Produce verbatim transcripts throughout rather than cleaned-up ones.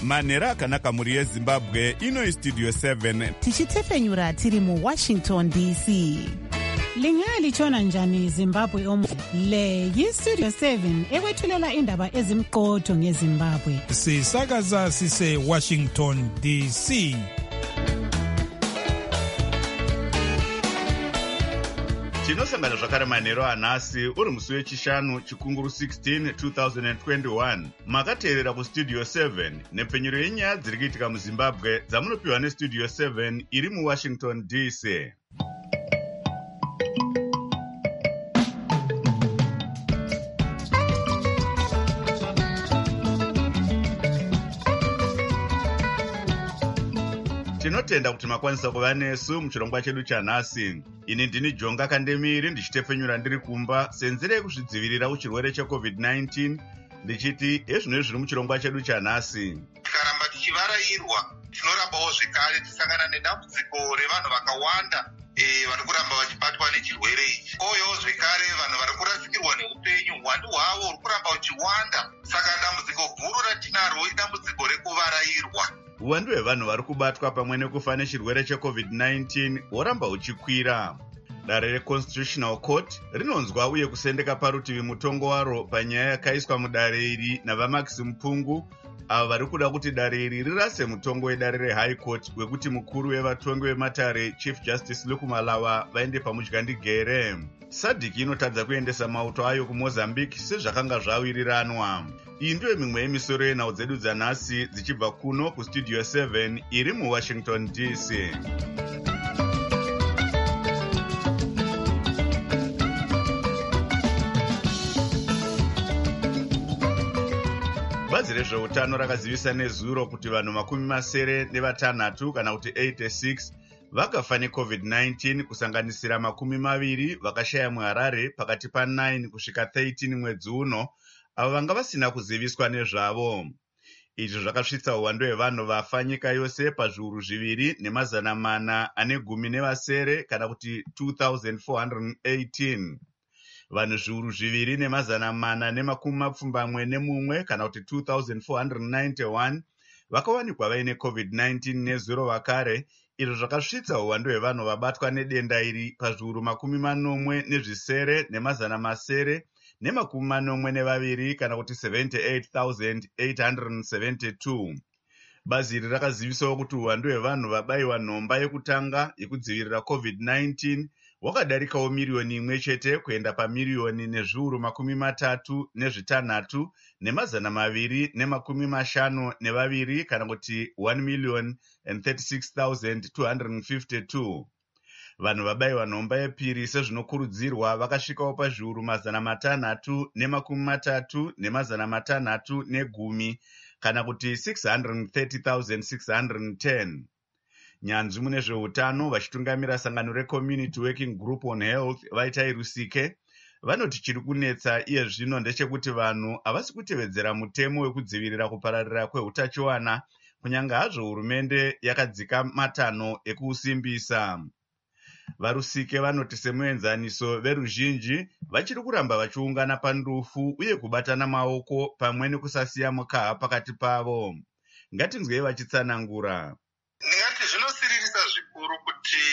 manhero akanaka mhuri yezimbabwe. Ino istudio seven tichitefenyura tiri muwashington D C. Lingalitshona njani Zimbabwe omu? Le yistudio seven ekwethulela indaba ezimqotho ngeZimbabwe. Sisakaza sise Washington D C. tinosangana zvakare manhero anhasi uri musi wechishanu chikunguru sixteen twenty twenty-one. Makateerera kustudio seven nepfenyuro yenyaya dziri kuitika muzimbabwe dzamunopiwa nestudio seven iri muwashington D C. Tinotenda kuti makwanisa kuva nesu muchirongwa chedu chanhasi. Ini ndini Jonga Kandemiri ndichitefenyura ndiri kumba senzere yekuzvidzivirira kuchirwere checovid nineteen ndichiti ezvino zviri muchirongwa chedu chanhasi. Tikaramba tichivarairwa tinorambawo zvekare tisangana nedambudziko revanhu vakawanda eh vari kuramba vachibatwa nechirwere ichi. Koyo zvekare vanhu vari kurasikirwa neupenyu hwandu hwavo uri kuramba uchiwanda. Saka dambudziko guru ratinaro idambudziko rekuvarairwa. Uwandu hwevanhu vari kubatwa pamwe nekufa nechirwere checovid nineteen horamba huchikwira. Dare reConstitutional Court rinonzwa uye kusendeka parutivi mutongo waro panyaya yakaiswa mudare iri navaMax Mpungu, avo vari kuda kuti dare iri rirase mutongo wedare reHigh Court wekuti mukuru wevatongi vematare Chief Justice Lukumalawa vaende pamudyandigere. Sadiki inotadza kuendesa mauto ayo kuMozambique sezvakanga zvawiriranwa. Iyi ndiyo mimwe yemisoro yenhau dzedu dzanhasi dzichibva kuno kustudio seven iri muWashington D C. Bazi rezveutano rakazivisa nezuro kuti vanhu makumi masere nevatanhatu kana kuti eighty-six vakafa necovid nineteen kusanganisira makumi maviri vakashaya muHarare pakati pa9 kusvika thirteen mwedzi uno, avo vanga vasina kuziviswa nezvavo. Izvi zvakasvitsa uwandu hwevanhu vafa nyika yose pazviuru zviviri nemazana mana ane gumi nevasere kana kuti two thousand four hundred eighteen. Vanhu zviuru zviviri nemazana mana nemakumi mapfumbamwe nemumwe kana kuti two thousand four hundred ninety-one vakawanikwa vaine covid nineteen nezuro vakare. Izvo zvakasvitsa uwandu hwevanhu vabatwa nedenda iri pazviuru makumi manomwe nezvisere nemazana masere nemakumi manomwe nevaviri kana kuti seventy-eight thousand eight hundred seventy-two. Bazi iri rakazivisawo kuti uwandu hwevanhu vabayiwa nhomba yekutanga yekudzivirira covid nineteen hwakadarikawo miriyoni imwe chete kuenda pamiriyoni nezviuru makumi matatu nezvitanhatu nemazana maviri nemakumi mashanu nevaviri kana kuti one million and thirty-six thousand two hundred fifty-two. Vanhu vabayiwa nhomba yepiri sezvinokurudzirwa vakasvikawo pazviuru mazana matanhatu nemakumi matatu nemazana matanhatu negumi kana kuti six hundred thirty thousand six hundred ten. Nyanzvi mune zveutano vachitungamira sangano reCommunity Working Group on Health Vaitai Rusike vanoti chiri kunetsa iye zvino ndechekuti vanhu havasi kutevedzera mutemo wekudzivirira kupararira kweutachiwana kunyanga hazvo hurumende yakadzika matanho ekuusimbisa. Varusike vanoti semuenzaniso veruzhinji vachiri kuramba vachiungana pandufu uye kubatana maoko pamwe nekusasiya mukaha pakati pavo. Ngatinzwei vachitsanangura. Ndingati zvinosiririsa zvikuru kuti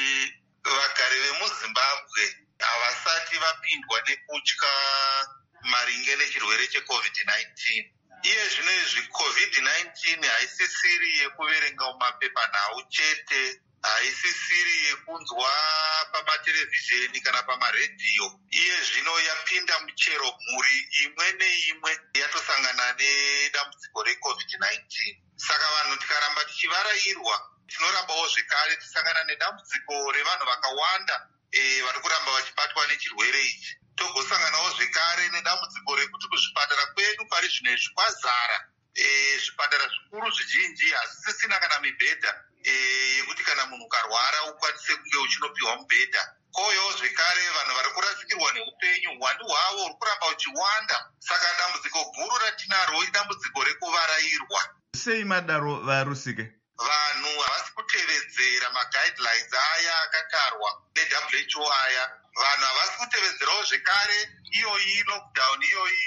vagari vemuZimbabwe havasati vapindwa nekutya maringe nechirwere checovid nineteen. Iye zvino izvi covid nineteen haisisiri yekuverenga mumapepanhau chete, haisisiri yekunzwa pamaterevhizheni kana pamaredhiyo. Iye zvino yapinda muchero mhuri imwe neimwe yatosangana nedambudziko recovid nineteen. Saka vanhu tikaramba tichivarairwa tinorambawo zvekare tisangana nedambudziko revanhu vakawanda eh vari kuramba vachibatwa nechirwere ichi. Togosanganawo zvekare nedambudziko rekuti kuzvipatara kwedu pari zvino izvi kwazara. Eh zvipatara zvikuru zvizhinji hazisisina kana mibhedha eh yekuti kana munhu ukarwara ukwanise kunge uchinopiwa mubhedha. Koyo zvekare vanhu vari kurasikirwa neupenyu hwandu hwavo uri kuramba uchiwanda. Saka dambudziko guru ratinaro idambudziko rekuvarairwa. Sei madaro varusike? Vanhu havasi kutevedzera maguidelines aya akatarwa neW H O aya. Vanhu havasi kutevedzerawo zvekare iyoyi lockdown iyoyi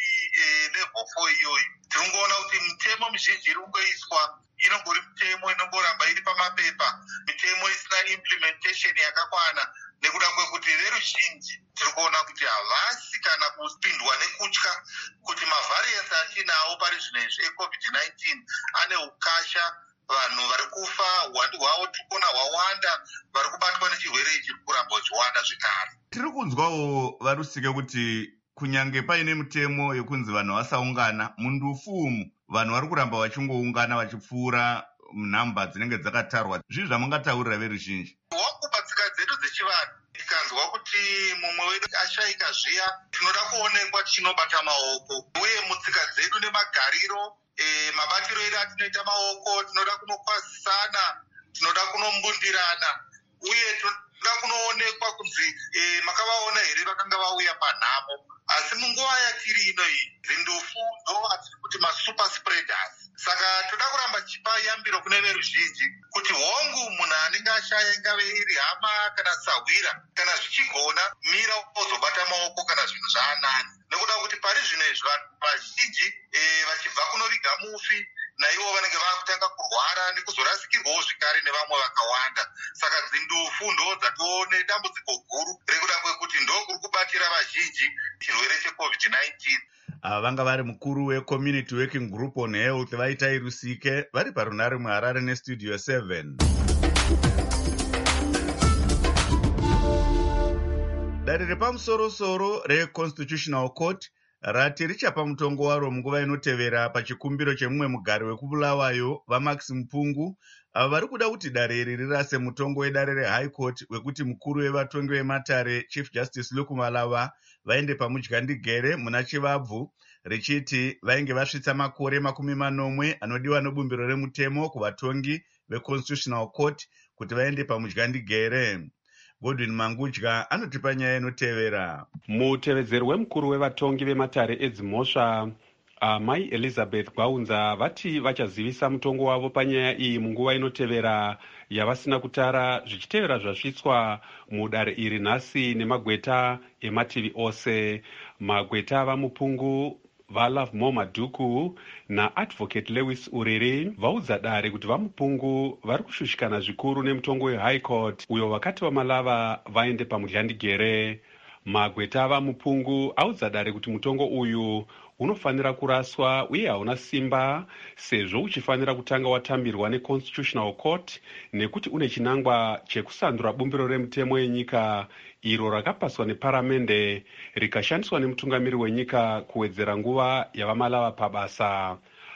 level four iyoyo tiringoona kuti mitemo mizhinji iri kungoiswa inongori mitemo inongoramba iri pamapepa, mitemo isina implementation yakakwana, nekuda kwekuti veruzhinji tiri kuona kuti havasi kana kupindwa nekutya kuti mavariants atinawo pari zvino izvi ecovid nineteen ane ukasha. Vanhu vari kufa, uwandu hwavo tiri kuona hwawanda, vari kubatwa nechirwere ichi chiri kuramba chiwanda zvekare. Tiri kunzwawo varusike kuti kunyange paine mitemo yekunzi vanhu vasaungana, mundufu umu vanhu vari kuramba vachingoungana vachipfuura nhamba dzinenge dzakatarwa. Zvizvi zvamungataurira veruzhinji? Wakupa tsika dzedu dzechivanhu, tikanzwa kuti mumwe wedu ashaika zviya, tinoda kuonekwa tichinobata maoko, uye mutsika dzedu nemagariro, e, mabatiro edu atinoita maoko, tinoda kunokwazisana, tinoda kunombundirana, uye tinoda kunoonekwa kunzi e, makavaona here vakanga vauya panhamo. Asi munguva yatiri ino iyi, zindufu ndo atiri kuti masuper spreaders. Saka toda kuramba chipa yambiro kune veruzhinji kuti hongu munhu anenge ashaya ingave iri hama kana sahwira, kana zvichigona mira uzobata maoko kana zvinhu zvaanani. Nekuda kuti pari zvino izvi vanhu vazhinji e, vachibva kunoviga mufi, naivo vanenge vakutanga kurwara nekuzorasikirwawo zvikari nevamwe vakawanda. Saka dzindufu ndo dzatione dambudziko guru rekuda kwekuti ndo kuri kubatira vazhinji chirwere checovid nineteen. Ava vanga vari mukuru weCommunity Working Group on Health vaitai Rusike vari parunare muHarare neStudio seven. Dare repamusoro-soro reConstitutional Court rati richapa mutongo waro munguva inotevera pachikumbiro chemumwe mugari wekubulawayo vaMax Mpungu, ava vari kuda kuti dare iri rirase mutongo wedare reHigh Court wekuti mukuru wevatongi vematare Chief Justice Luke Malava vaende pamudyandigere muna Chivabvu, richiti vainge vasvitsa makore makumi manomwe anodiwa nebumbiro remutemo kuvatongi veConstitutional Court kuti vaende pamudyandigere. Godwin Mangudya anotipa nyaya inotevera. Mutevedzeri wemukuru wevatongi vematare edzimhosva Mai Elizabeth Gwaunza vati vachazivisa mutongo wavo panyaya iyi munguva inotevera yavasina kutara, zvichitevera zvasvitswa mudare iri nhasi nemagweta emativi ose. Magweta avaMupungu, vaLove More Madhuku naAdvocate Lewis Uriri vaudza dare kuti vaMupungu vari kushushikana zvikuru nemutongo weHigh Court uyo vakati vaMalava vaende pamudyandigere. Magweta avaMupungu audza dare kuti mutongo uyu unofanira kuraswa uye hauna simba sezvo uchifanira kutanga watambirwa neConstitutional Court nekuti une chinangwa chekusandura bumbiro remutemo yenyika iro rakapaswa neparamende rikashandiswa nemutungamiri wenyika kuwedzera nguva yavaMalava pabasa.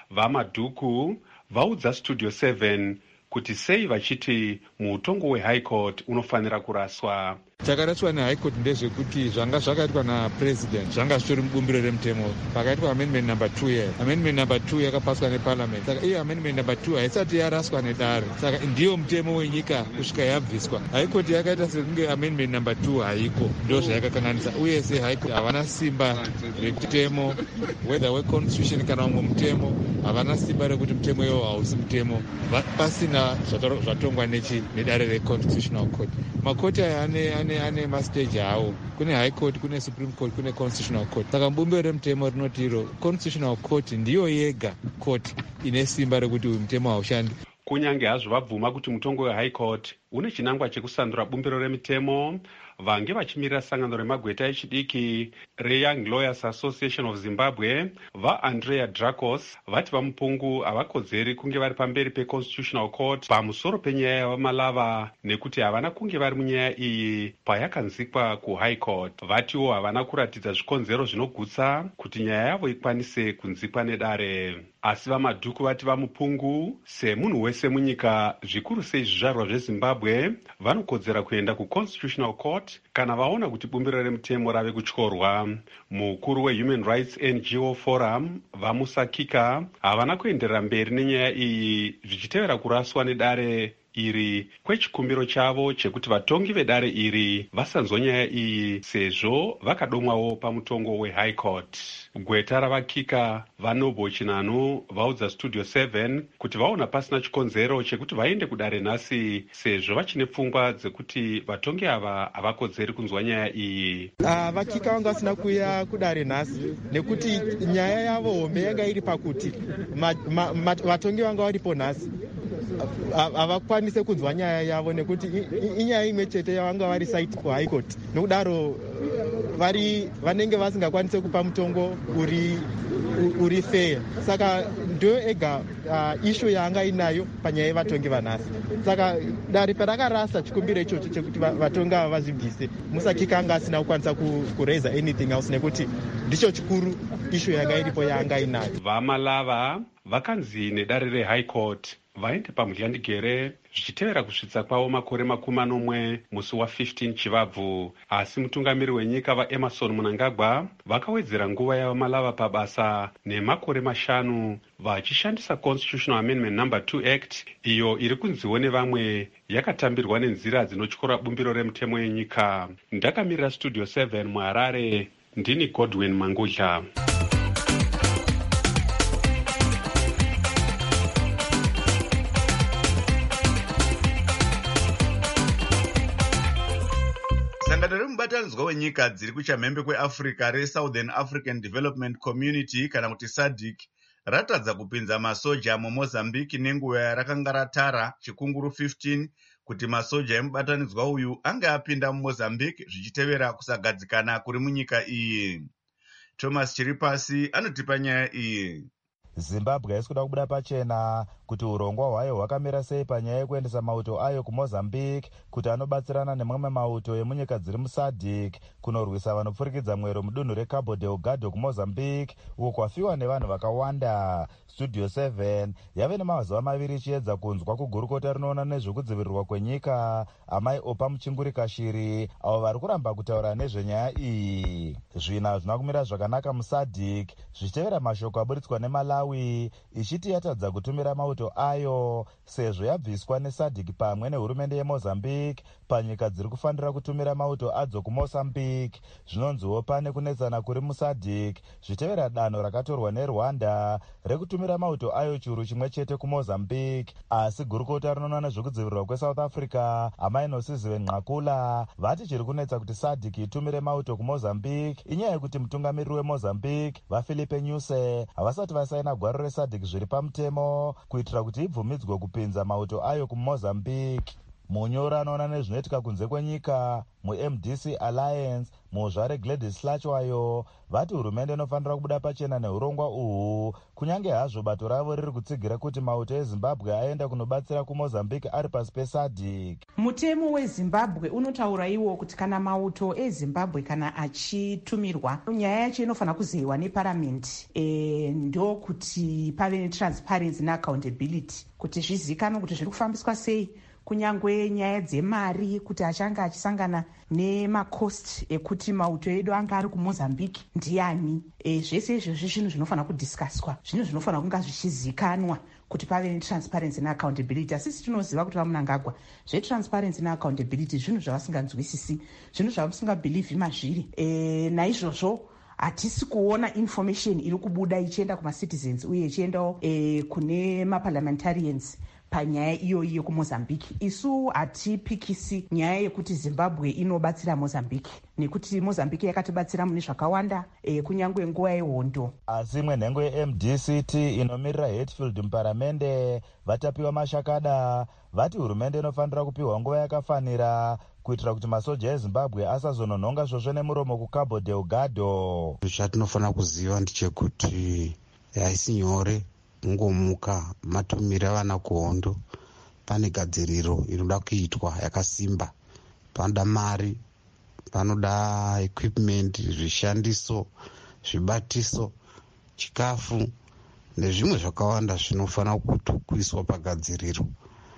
VaMadhuku vaudza Studio seven kuti sei vachiti mutongo weHigh Court unofanira kuraswa. Chakaraswa neHigh Court ndezvekuti zvanga zvakaitwa naPresident zvanga zvitori mubumbiro remutemo pakaitwa amendment number two year. Amendment number two yakapaswa neParliament. Saka iyo amendment number two haisati yaraswa nedare. Saka ndiyo mutemo wenyika kusvika yabviswa. High Court yakaita sekunge amendment number two haiko. Ndo zvayakakanganisa. Uye se High Court havana simba rekutemo whether weconstitution kana umwe mutemo havana simba rekuti mutemo iwo hausi mutemo pasina zvatongwa nechi nedare reConstitutional Court. Makoti aya ane ane ane mastage awo. Kune High Court, kune Supreme Court, kune Constitutional Court. Saka bumbiro remutemo rinoti iro Constitutional Court ndiyo yega court ine simba rekuti uyu mutemo haushandi. Kunyange hazvo vabvuma kuti mutongo weHigh Court une chinangwa chekusandura bumbiro remutemo, vange vachimirira sangano remagweta echidiki reYoung Lawyers Association of Zimbabwe vaAndrea Dracos vati vaMupungu havakodzeri kunge vari pamberi peConstitutional Court pamusoro penyaya yavaMalava nekuti havana kunge vari munyaya iyi payakanzikwa kuHigh Court. Vatiwo havana kuratidza zvikonzero zvinogutsa kuti nyaya yavo ikwanise kunzikwa nedare. Asi vaMadhuku vati vaMupungu semunhu wese munyika, zvikuru sei zvizvarwa zveZimbabwe, vanokodzera kuenda kuConstitutional Court kana vaona kuti bumbiro remutemo rave kutyorwa. Mukuru weHuman Rights N G O Forum vaMusa Kika havana kuenderera mberi nenyaya iyi zvichitevera kuraswa nedare iri kwechikumbiro chavo chekuti vatongi vedare iri vasanzwa nyaya iyi sezvo vakadomwawo pamutongo wehigh court. Gweta ravakika vaNobo Chinanu vaudza Studio seven kuti vaona pasina chikonzero chekuti vaende kudare nhasi sezvo vachine pfungwa dzekuti vatongi ava havakodzeri kunzwa nyaya iyi. Uh, vakika vanga vasina kuya kudare nhasi nekuti nyaya yavo hombe yanga iri pakuti vatongi vanga varipo nhasi havakwanise kunzwa nyaya yavo nekuti inyaya imwe chete yavanga vari site kuhigh court. Nokudaro vari vanenge vasingakwanise kupa mutongo uri uri fair. Saka ndo ega uh, issue yaanga inayo panyaya yevatongi vanhasi. Saka dare parakarasa chikumbiro ichocho chekuti vatongi ava vazvibvise, Musakika anga asina kukwanisa kuraise anything else nekuti ndicho chikuru issue yanga iripo yaanga inayo. VaMalava vakanzi nedare rehigh court vaende pamudyandigere zvichitevera kusvitsa kwavo makore makumi manomwe musi wa15 Chivabvu. Asi mutungamiri wenyika vaEmerson Mnangagwa vakawedzera nguva yavaMalava pabasa nemakore mashanu vachishandisa Constitutional Amendment number two Act, iyo iri kunziwo nevamwe yakatambirwa nenzira dzinotyora bumbiro remutemo yenyika. Ndakamirira Studio seven muHarare, ndini Godwin Mangudla. Sangano remubatanidzwa wenyika dziri kuchamhembe kweAfrica reSouthern African Development Community kana kuti S A D C ratadza kupinza masoja muMozambique nenguva yarakanga ratara chikunguru fifteen kuti masoja emubatanidzwa uyu ange apinda muMozambique zvichitevera kusagadzikana kuri munyika iyi. Thomas Chiripasi anotipa nyaya iyi. Zimbabwe haisi kuda kubuda pachena kuti urongwa hwayo hwakamira sei panyaya yekuendesa mauto ayo kuMozambique kuti anobatsirana nemamwe mauto emunyika dziri muS A D C kunorwisa vanopfurikidza mwero mudunhu reCabo Delgado kuMozambique, uko kwafiwa nevanhu vakawanda. Studio seven yave nemazuva maviri ichiedza kunzwa kugurukota rinoona nezvekudzivirirwa kwenyika amai Opa Muchingurika Shiri, avo vari kuramba kutaura nezvenyaya iyi. Zvina hazvina kumira zvakanaka muS A D C zvichitevera mashoko aburitswa neMalawi ichiti yatadza kutumira mauto ayo sezvo yabviswa neS A D C pamwe nehurumende yeMozambique panyika dziri kufanira kutumira mauto adzo kuMozambique. Zvinonziwo pane kunetsana kuri muS A D C zvichitevera danho rakatorwa neRwanda rekutumira mauto ayo churu chimwe chete kuMozambique. Asi gurukota rinoona nezvekudzivirirwa kweSouth Africa amai Nosiziwe Nqakula vati chiri kunetsa kuti S A D C itumire mauto kuMozambique inyaya yekuti mutungamiriri weMozambique vaFilipe Nyusi havasati vasaina gwaro reS A D C zviri pamutemo kuitira kuti ibvumidzwe kupinza mauto ayo kuMozambique. Munyora anoona nezvinoitika kunze kwenyika muM D C Alliance muzvare Gladys Hlachwayo vati hurumende inofanira kubuda pachena neurongwa uhu, kunyange hazvo bato ravo riri kutsigira kuti mauto eZimbabwe aenda kunobatsira kuMozambique ari pasi peS A D C. Mutemo weZimbabwe unotaura iwo kuti kana mauto eZimbabwe kana achitumirwa, nyaya yacho inofanira kuzeyiwa neparamende e, ndo kuti pave netransparency neaccountability kuti zvizikanwe kuti zviri kufambiswa sei, kunyangwe nyaya dzemari kuti achange achisangana nemacost ekuti mauto edu anga ari kuMozambique ndiani. E, zvese izvozvi zvinhu zvinofanira kudhiskaswa, zvinhu zvinofanira kunga zvichizikanwa kuti pave netransparency neaccountability. Asisi tinoziva kuti vaMnangagwa zvetransparency neaccountability zvinhu zvavasinganzwisisi, zvinhu zvavasingabhilivhi mazviri. E, naizvozvo hatisi kuona information iri kubuda ichienda kumacitizens uye ichiendawo e, kune maparliamentarians panyaya iyoyi yekuMozambique. Isu hatipikisi nyaya yekuti Zimbabwe inobatsira Mozambique nekuti Mozambique yakatibatsira mune zvakawanda e, kunyangwe nguva yehondo. Asi imwe nhengo yeM D C T inomirira Hatfield muparamende vatapiwa mashakada vati hurumende inofanira kupiwa nguva yakafanira kuitira kuti masoja eZimbabwe asazononhonga zvozvo nemuromo kuCabo Delgado. Zvatinofanira kuziva ndechekuti haisi nyore kungomuka matumira vana kuhondo. Pane gadziriro inoda kuitwa yakasimba, panoda mari, panoda equipment, zvishandiso, zvibatiso, chikafu nezvimwe zvakawanda zvinofanira kuiswa pagadziriro.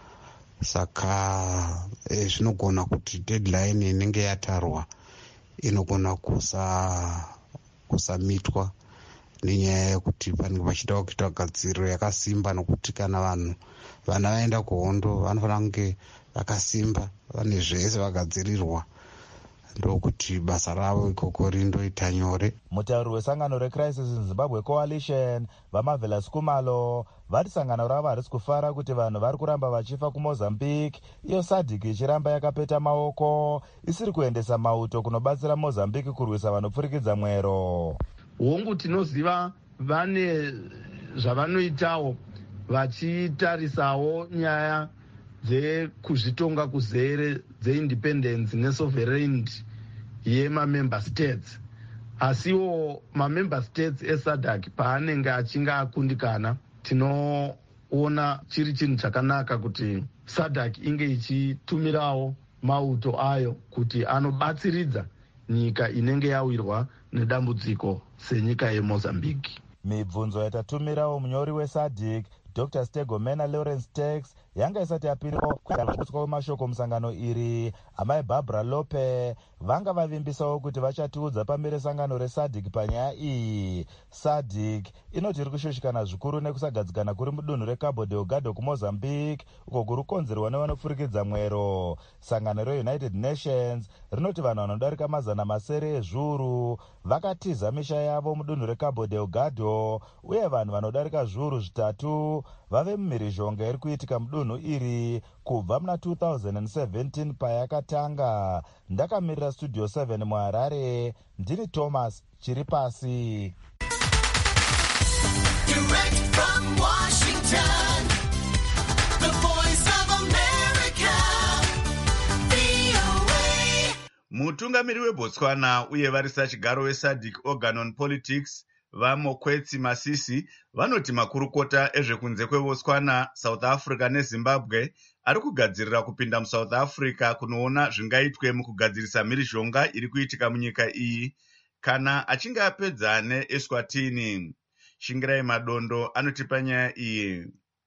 Saka eh, zvinogona kuti deadline inenge yatarwa inogona kusa kusamitwa nenyaya yekuti panenge pachida kuita gadziriro yakasimba, nokuti kana vanhu vana vaenda kuhondo vanofanira kunge vakasimba, vane zvese vagadzirirwa, ndokuti basa ravo ikoko rindoita nyore. Mutauri wesangano reCrisis in Zimbabwe Coalition vaMarvelous Kumalo vati sangano ravo harisi kufara kuti vanhu vari kuramba vachifa kuMozambique, iyo SADC ichiramba yakapeta maoko isiri kuendesa mauto kunobatsira Mozambique kurwisa vanopfurikidza mwero. Hongu tinoziva vane zvavanoitawo vachitarisawo nyaya dzekuzvitonga kuzere dzeindependence nesovereignty yemamember states, asiwo mamember states eSADC paanenge achinge akundikana, tinoona chiri chinhu chakanaka kuti SADC inge ichitumirawo mauto ayo kuti anobatsiridza nyika inenge yawirwa nedambudziko senyika yeMozambique. Mibvunzo yatatumirawo munyori weSADC Doctor Stegomena Lawrence Tax yanga isati yapiriwa kutswa mashoko musangano iri. Amai Barbara Lope vanga vavimbisawo kuti vachatiudza pamberi sangano reSADC panyaya iyi. SADC inoti iri kushushikana zvikuru nekusagadzikana kuri mudunhu reCabo Delgado kuMozambique uko kuri kukonzerwa nevanopfurikidza mwero. Sangano reUnited Nations rinoti vanhu vanodarika mazana masere ezviuru vakatiza misha yavo mudunhu reCabo Delgado, uye vanhu vanodarika zviuru zvitatu vave mumhirizhonga iri kuitika mudunhu iri kubva muna two thousand seventeen payakatanga. Ndakamirira Studio seven muHarare, ndini Thomas Chiripasi. Direct from Washington, the voice of America, V O A. Mutungamiri weBotswana uye varisa chigaro weSADC Organ on Politics vaMokwetsi Masisi vanoti makurukota ezvekunze kweBotswana, South Africa neZimbabwe ari kugadzirira kupinda muSouth Africa kunoona zvingaitwe mukugadzirisa mhirizhonga iri kuitika munyika iyi kana achinge apedza neEswatini. Shingirai Madondo anotipa nyaya iyi.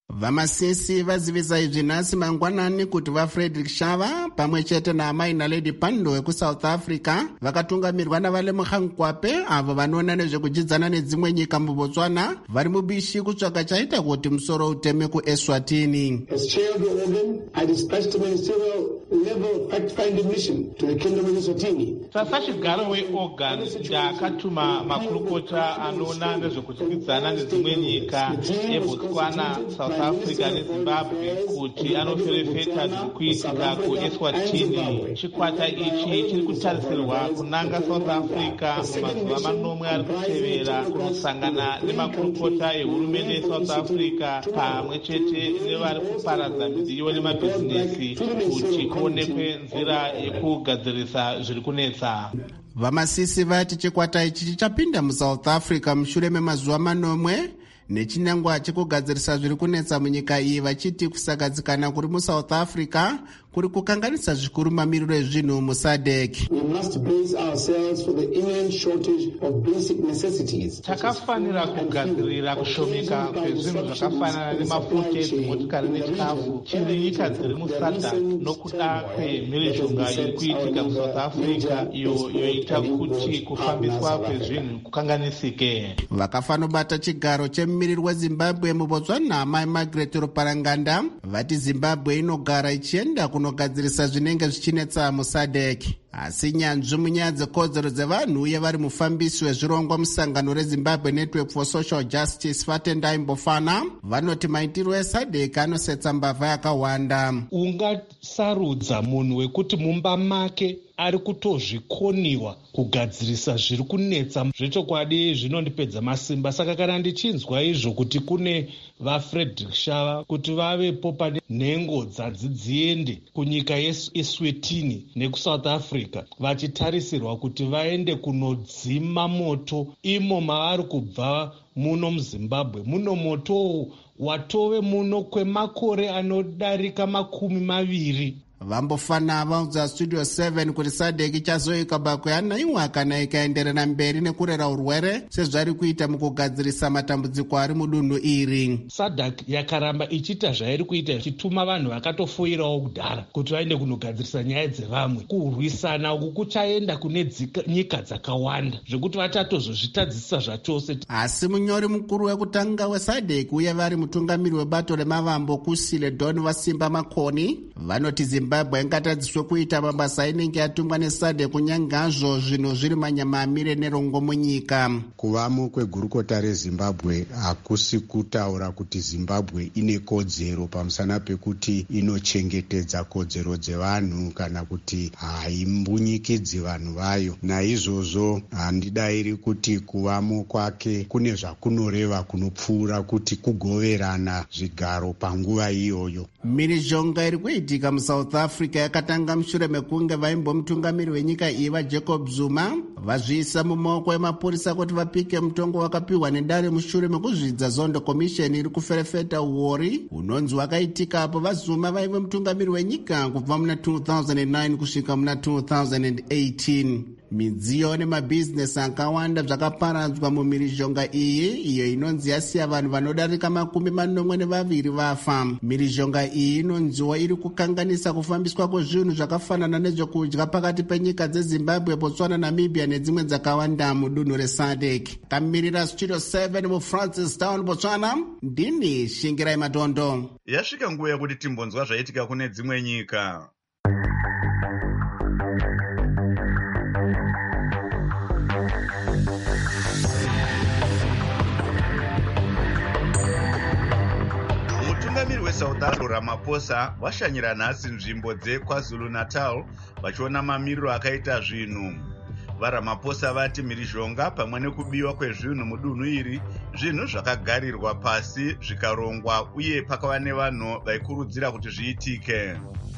VaMasisi vazivisa izvi nhasi mangwanani kuti vaFrederick Shava pamwe chete naamai naLady Pandor wekuSouth Africa vakatungamirwa navaLemoga Nkwape avo vanoona nezvekudzidzana nedzimwe nyika muBotswana vari mubishi kutsvaka chaita kuti musoro uteme kuEswatini. As chair of the organ, I dispatched a ministerial level fact-finding mission to the kingdom of Eswatini. Sasachigaro weOrgan ndakatuma makurukota anoona nezvekudzidzana nedzimwe nyika eBotswana, South Africa neZimbabwe kuti anoferefeta zviri kuitika kuEswatini. Chikwata ichi chiri kutarisirwa kunanga South Africa mumazuva manomwe ari kutevera kunosangana nemakurukota ehurumende yeSouth Africa pamwe chete nevari kuparadza midziyo nemabhizinesi kuti kuonekwe nzira yekugadzirisa zviri kunetsa. VaMasisi vati chikwata ichi chichapinda muSouth Africa mushure memazuva manomwe nechinangwa chekugadzirisa zviri kunetsa munyika iyi, vachiti kusagadzikana kuri muSouth Africa kuri kukanganisa zvikuru mamiriro ezvinhu muSADC. We must brace ourselves for the imminent shortage of basic necessities. Takafanira kugadzirira kushomeka kwezvinhu zvakafanana nemafuta edzimotikari nechikafu chiri nyika dziri muSADC nokuda kwemhirizhonga iri kuitika muSouth Africa iyo yoita kuti kufambiswa kwezvinhu kukanganisike. Vakafanobata chigaro chemumiriri weZimbabwe muBotswana Mai Margaret Ruparanganda vati Zimbabwe inogara ichienda kunogadzirisa zvinenge zvichinetsa muSADC. Asi nyanzvi munyaya dzekodzero dzevanhu uye vari mufambisi wezvirongwa musangano reZimbabwe Network for Social Justice Fatendai Mbofana vanoti maitiro eSADC anosetsa mbavha yakawanda. Ungasarudza munhu wekuti mumba make ari kutozvikoniwa kugadzirisa zviri kunetsa zvechokwadi zvinondipedza masimba. Saka kana ndichinzwa izvo kuti kune vaFrederick Shava kuti vavepo pane nhengo dzadzidziende kunyika yeEswatini nekuSouth Africa vachitarisirwa kuti vaende kunodzima moto imo mavari kubva muno muZimbabwe. Muno moto watove muno kwemakore anodarika makumi maviri. vambofana vaudza studio seven kuti sadek ichazoika bakwe anaiwa kana ikaenderera mberi nekurera urwere sezvari kuita mukugadzirisa matambudziko ari mudunhu iri. sadek yakaramba ichiita zvairi kuita ichituma vanhu vakatofuyirawo kudhara kuti vaende kunogadzirisa nyaya dzevamwe. Kurwisana uku kuchaenda kune nyika dzakawanda zvekuti vatatozozvitadzisa zvachose. Asi munyori mukuru wekutanga wesadek uye vari mutungamiri webato remavambo kusile don vasimba makoni vanoti zimbabwe ingatadziswe kuita mabasa ainenge yatungwa nesadek kunyangazvo zvinhu zviri manyama amire nerongo munyika. Kuvamo kwegurukota rezimbabwe hakusi kutaura kuti zimbabwe ine kodzero pamusana pekuti inochengetedza kodzero dzevanhu kana kuti haimbunyikidzi vanhu vayo. Naizvozvo handidairi kuti kuvamo kwake kune zvakunoreva kunopfuura kuti kugoverana zvigaro panguva iyoyo. Mhirizhonga iri kuitika muSouth Africa yakatanga mushure mekunge vaimbomutungamiri wenyika iyi vaJacob Zuma vazviisa mumaoko emapurisa kuti vapike mutongo wakapiwa nedare mushure mekuzvidza zondo komisheni iri kuferefeta uori unonzi wakaitika apo vaZuma vaive mutungamiri wenyika kubva muna two thousand nine kusvika muna two thousand eighteen. Midziyo nemabhizinesi akawanda zvakaparadzwa mumhirizhonga iyi iyo inonzi yasiya vanhu vanodarika makumi manomwe nevaviri vafa. Mhirizhonga iyi inonziwa iri kukanganisa kufambiswa kwezvinhu zvakafanana nezvekudya pakati penyika dzezimbabwe, botswana, namibia nedzimwe dzakawanda mudunhu resadek. Kamirira studio seven mufrancistown, botswana, ndini Shingirai Matondo. Yasvika nguva yekuti timbonzwa zvaitika kune dzimwe nyika. Mutungamiri weSouth Africa Ramaphosa washanyira nhasi nzvimbo dzeKwaZulu Natal vachiona mamiriro akaita zvinhu. VaRamaphosa vati mhirizhonga pamwe nekubiwa kwezvinhu mudunhu iri zvinhu zvakagarirwa pasi zvikarongwa uye pakava nevanhu vaikurudzira kuti zviitike.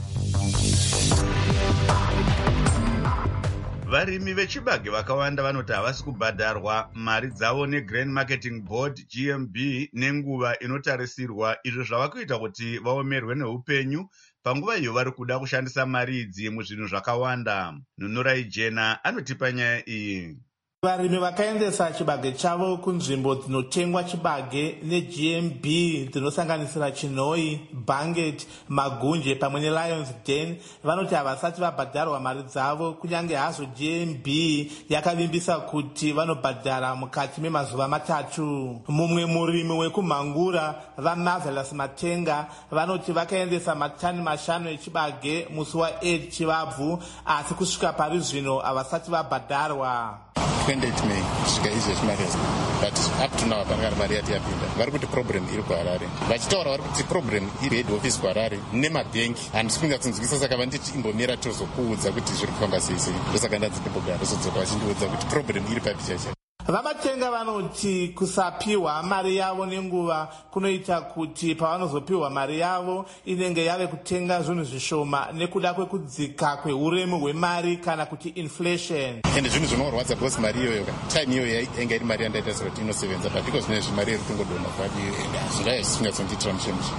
Varimi vechibage vakawanda vanoti havasi kubhadharwa mari dzavo neGrain Marketing Board G M B nenguva inotarisirwa, izvo zvava kuita kuti vaomerwe neupenyu panguva iyo vari kuda kushandisa mari idzi muzvinhu zvakawanda. Nunurai Jena anotipa nyaya iyi. Varimi vakaendesa chibage chavo kunzvimbo dzinotengwa chibage neG M B dzinosanganisira Chinoi, Banget, Magunje pamwe neLions Den vanoti havasati vabhadharwa mari dzavo, kunyange hazvo G M B yakavimbisa kuti vanobhadhara mukati memazuva matatu. Mumwe murimi wekumhangura vaMarvelous Matenga vanoti vakaendesa matani mashanu echibage musi wa8 Chivabvu asi kusvika pari zvino havasati vabhadharwa. twenty-eight May kusvika izvezvi mari yazi, but up to now hapana kana mari yati yapinda. Vari kuti problem iri kuHarare, vachitaura vari kuti problem iri head office kuHarare nemabhengi. Handisi kunyatsonzwisa, saka vanditi imbomira tozokuudza kuti zviri kufamba sei sei. Ndosaka ndadzimbogara ndozodzoka vachindiudza kuti problem iri papichacha. Vamatenga vanoti kusapiwa mari yavo nenguva kunoita kuti pavanozopiwa mari yavo inenge yave kutenga zvinhu zvishoma nekuda kwekudzika kweuremu hwemari kana kuti inflation. Ende zvinhu zvinorwadza because mari iyoyo time iyoyo yainga iri mari yandaita sekuti inosevenza, but because zvinezvi mari iri kungodonha kwadi zvingaya zvisingatsondiitira mushemushe.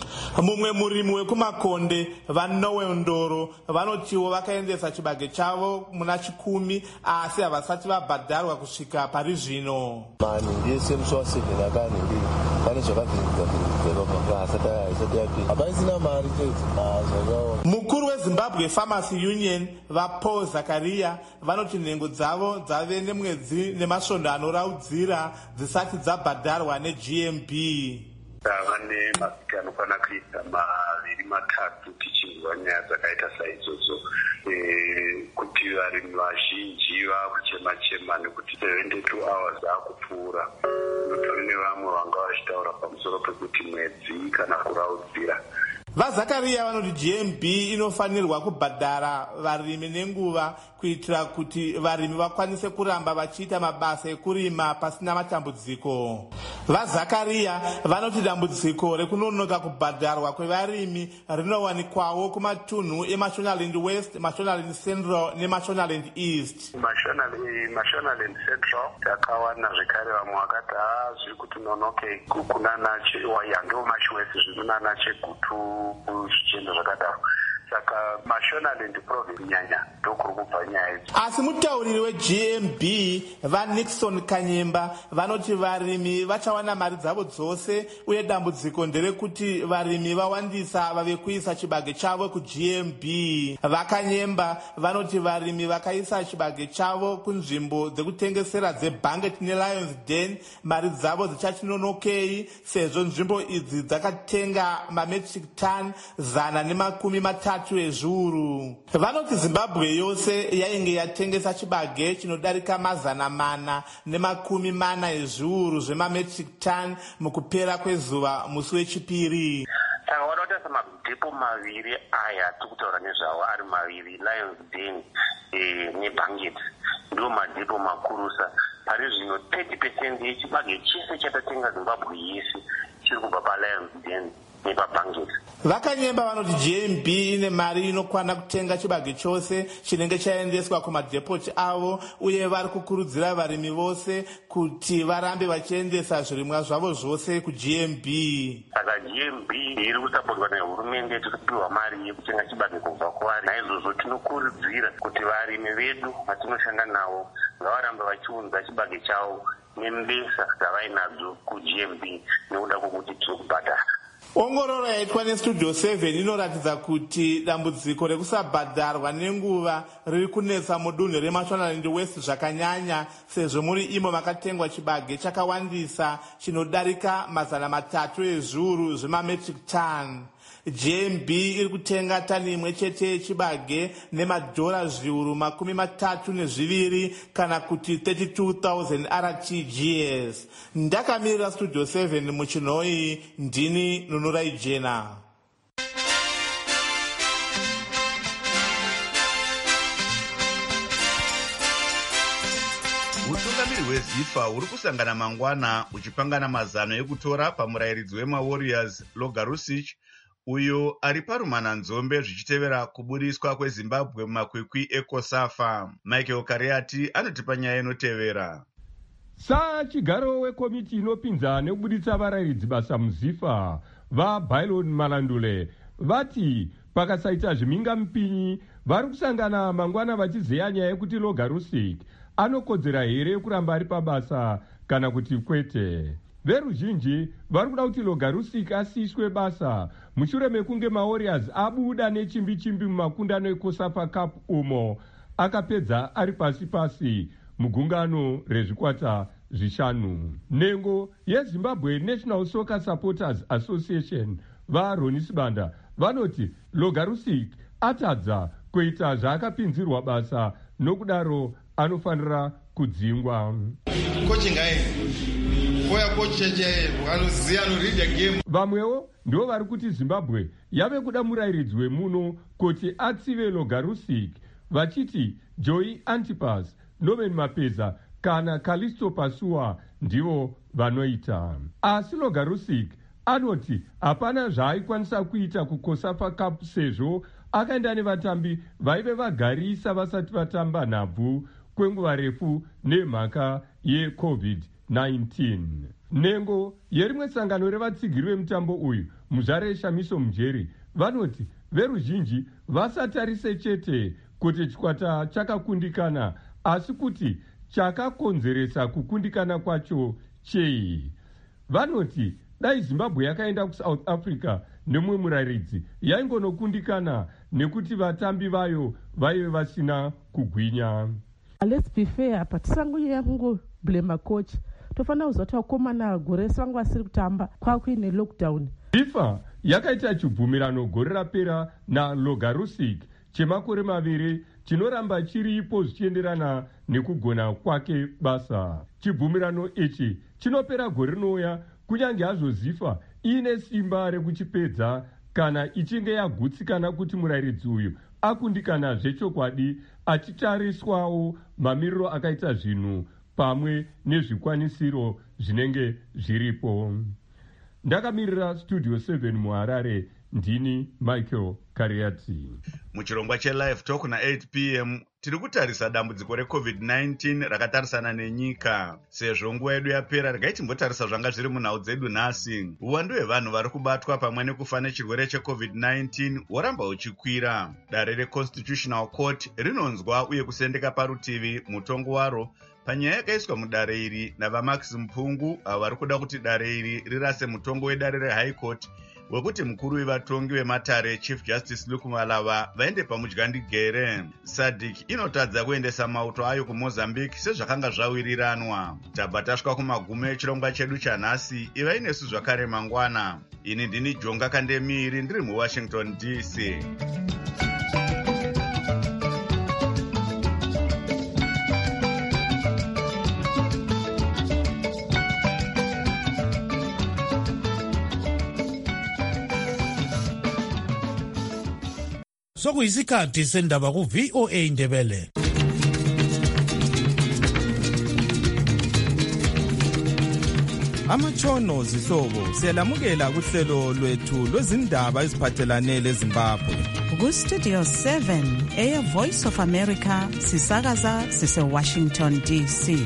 Mumwe murimi wekumakonde vaNowe Ndoro vanotiwo vakaendesa chibage chavo muna chikumi asi havasati vabhadharwa kusvika pari zvino. Mani ndiyese muswasini nakanindi pane zvakabviridzwa hasati haisati yapinda hapaisina mari chete zvakaona. Mukuru weZimbabwe Pharmacy Union vaPaul Zakaria vanoti nhengo dzavo dzave nemwedzi nemasvondo anoraudzira dzisati dzabhadharwa neG M B. Vane mavhiki anokwana kuita maviri matatu tichingwa nyaya dzakaita saidzodzo kuti varimi vazhinji vakuchema-chema nekuti seventy-two hours akupfuura. Notori nevamwe vanga vachitaura pamusoro pekuti mwedzi kana kuraudzira. VaZakaria vanoti G M B inofanirwa kubhadhara varimi nenguva kuitira kuti varimi vakwanise kuramba vachiita mabasa ekurima pasina matambudziko. VaZakaria vanoti dambudziko rekunonoka kubhadharwa kwevarimi rinowanikwawo kumatunhu eMashonaland West, Mashonaland Central neMashonaland East. Mashonaland Central takawana zvekare vamwe vakati haa zviri kuti nonokei kunana yangewo Mash West zvinonana Chegutu zvichenda zvakadaro. saka mashonaland province nyanya ndokuri kubva nyaya idzi. Asi mutauriri weG M B vaNixon Kanyemba vanoti varimi vachawana mari dzavo dzose uye dambudziko nderekuti varimi vawandisa vave kuisa chibage chavo kuG M B. VaKanyemba vanoti varimi vakaisa chibage chavo kunzvimbo dzekutengesera dzeBanget neLions Den mari dzavo dzichachinonokei sezvo nzvimbo idzi dzakatenga mametric ton zana nemakumi matatu ezviuru. Vanoti Zimbabwe yose yainge yatengesa chibage chinodarika mazana mana nemakumi mana ezviuru zvemametric ton mukupera kwezuva musi wechipiri. Saka wadakutarisa madhipo maviri aya tikutaura nezvawo ari maviri, Lions Den neBanget, ndiwo madhipo makurusa. Pari zvino thirty percent yechibage chese chatatenga Zimbabwe yese chiri kubva paLions Den nepaBanget. VaKanyemba vanoti G M B ine mari inokwana kutenga chibage chose chinenge chaendeswa kumadhepoti avo uye vari kukurudzira varimi vose kuti varambe vachiendesa zvirimwa zvavo zvose kuG M B. Saka G M B iri kusapotwa nehurumende tiripiwa mari yekutenga chibage kubva kwavari. Naizvozvo tinokurudzira kuti varimi vedu vatinoshanda navo ngavarambe vachiunza chibage chavo nembesa dzavainadzo kuG M B nekuda kwokuti tiri kubhadhara. Ongororo yaitwa neStudio seven inoratidza kuti dambudziko rekusabhadharwa nenguva riri kunetsa mudunhu reMashonaland West zvakanyanya sezvo muri imo makatengwa chibage chakawandisa chinodarika mazana matatu ezviuru zvemametric ton. G M B iri kutenga tani imwe chete yechibage nemadhora zviuru makumi matatu nezviviri kana kuti thirty-two thousand R T G S. Ndakamirira Studio seven muchinhoi, ndini Nunurai Jena. Utungamiri hweZIFA uri kusangana mangwana uchipangana mazano ekutora pamurayiridzi wemaWarriors Logarusich uyo ari parumananzombe zvichitevera kubudiswa kweZimbabwe mumakwikwi ekosafa. Michael Kariati anotipa nyaya inotevera. Sachigaro wekomiti inopinza nekubudisa varayiridzi basa muZIFA vaBylon Malandule vati pakasaita zviminga mupinyi vari kusangana mangwana vachizeya nyaya yekuti Logarusich anokodzera here kuramba ari pabasa kana kuti kwete. Veruzhinji vari kuda kuti Logarusich asiyiswe basa mushure mekunge maWarriors abuda nechimbi chimbi mumakundano ekosafa cup umo akapedza ari pasi pasi mugungano rezvikwata zvishanu. Nhengo yeZimbabwe National Soccer Supporters Association vaRoni Sibanda vanoti Logarusich atadza kuita zvaakapinzirwa basa nokudaro anofanira kudzingwa. Vamwewo ndivo vari kuti Zimbabwe yave kuda murayiridzi wemuno kuti atsive Logarusich vachiti Joey Antipas, Norman Mapeza kana Callisto Pasua ndivo vanoita. Asi Logarusich anoti hapana zvaaikwanisa kuita kuKosafa Cup sezvo akaenda nevatambi vaive vagarisa vasati vatamba nhabvu kwenguva refu nemhaka yeCovid nineteen. Nhengo yerimwe sangano revatsigiri vemutambo uyu Muzvare Shamiso Mujeri vanoti veruzhinji vasatarise chete kuti chikwata chakakundikana asi kuti chakakonzeresa kukundikana kwacho chei. Vanoti dai Zimbabwe yakaenda kuSouth Africa nemumwe murayiridzi yaingonokundikana nekuti vatambi vayo vaive vasina kugwinya. Let's be fair, but tisangonyanya kungoblema coach. Tofanira kuzoti vakomana gore rese vanga vasiri kutamba kwakuine lockdown. FIFA yakaita chibvumirano gore rapera naLogarusich chemakore maviri chinoramba chiripo zvichienderana nekugona kwake basa. Chibvumirano ichi chinopera gore rinouya kunyange hazvo ZIFA ine simba rekuchipedza kana ichinge yagutsikana kuti murayiridzi uyu akundikana zvechokwadi achitariswawo mamiriro akaita zvinhu pamwe nezvikwanisiro zvinenge zviripo. Ndakamirira Studio seven muHarare, ndini Michael Kariati. Muchirongwa cheLive Talk na eight p m tiri kutarisa dambudziko recovid nineteen rakatarisana nenyika. Sezvo nguva yedu yapera rikaitimbotarisa zvanga zviri munhau dzedu nhasi. Uwandu hwevanhu vari kubatwa pamwe nekufa nechirwere checovid nineteen hworamba huchikwira. Dare reConstitutional Court rinonzwa uye kusendeka parutivi mutongo waro panyaya yakaiswa mudare iri navaMax Mpungu avo vari kuda kuti dare iri rirase mutongo wedare reHigh Court wekuti mukuru wevatongi vematare Chief Justice Luke Malava vaende pamudyandigere. SADC inotadza kuendesa mauto ayo kuMozambique sezvakanga zvawiriranwa. Tabva tasvika kumagumo echirongwa chedu chanhasi. Ivai nesu zvakare mangwana. Ini ndini Jonga Kandemiri ndiri muWashington D C. Sokuyisikhathi sendaba ku V O A Ndebele. Amatshono zihlobo siyalamukela kuhlelo lwethu lwezindaba eziphathelane leZimbabwe. Ku Studio seven Air Voice of America sisakaza sise Washington D C.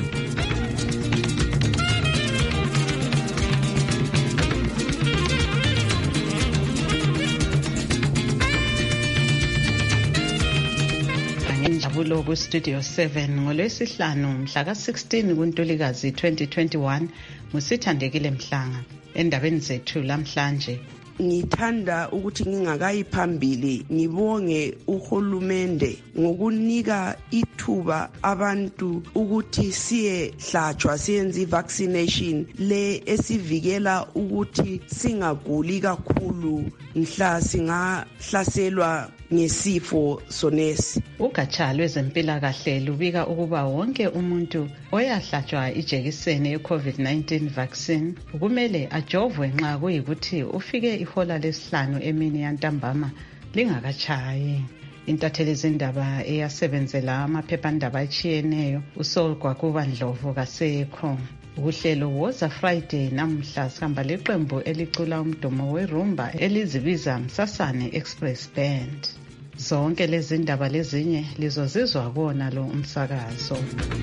Njabulo ku Studio seven ngolwesihlanu mhla ka sixteen kuNtulikazi twenty twenty-one musithandekile Mhlanga. Endabeni zethu lamhlanje ngithanda ukuthi ngingakayi phambili ngibonge uhulumende ngokunika ithuba abantu ukuthi siye hlatshwa siyenze vaccination le esivikela ukuthi singaguli kakhulu mhla singahlaselwa ngesifo sonesi. Ugatsha lwezempilakahle lubika ukuba wonke umuntu oyahlatshwa ijekiseni ye-COVID nineteen vaccine kumele ajovwe nxa kuyikuthi ufike ihola lesihlanu emini yantambama lingakatshayi. Intatheli zindaba eyasebenzela amaphephandaba atshiyeneyo uSaul Gwakuba Ndlovu kasekho. Uhlelo Woza Friday namhla sihamba leqembu elicula umdumo werumba elizibiza Msasane Express Band. Zonke lezi ndaba lezinye lizozizwa kona lo umsakazo.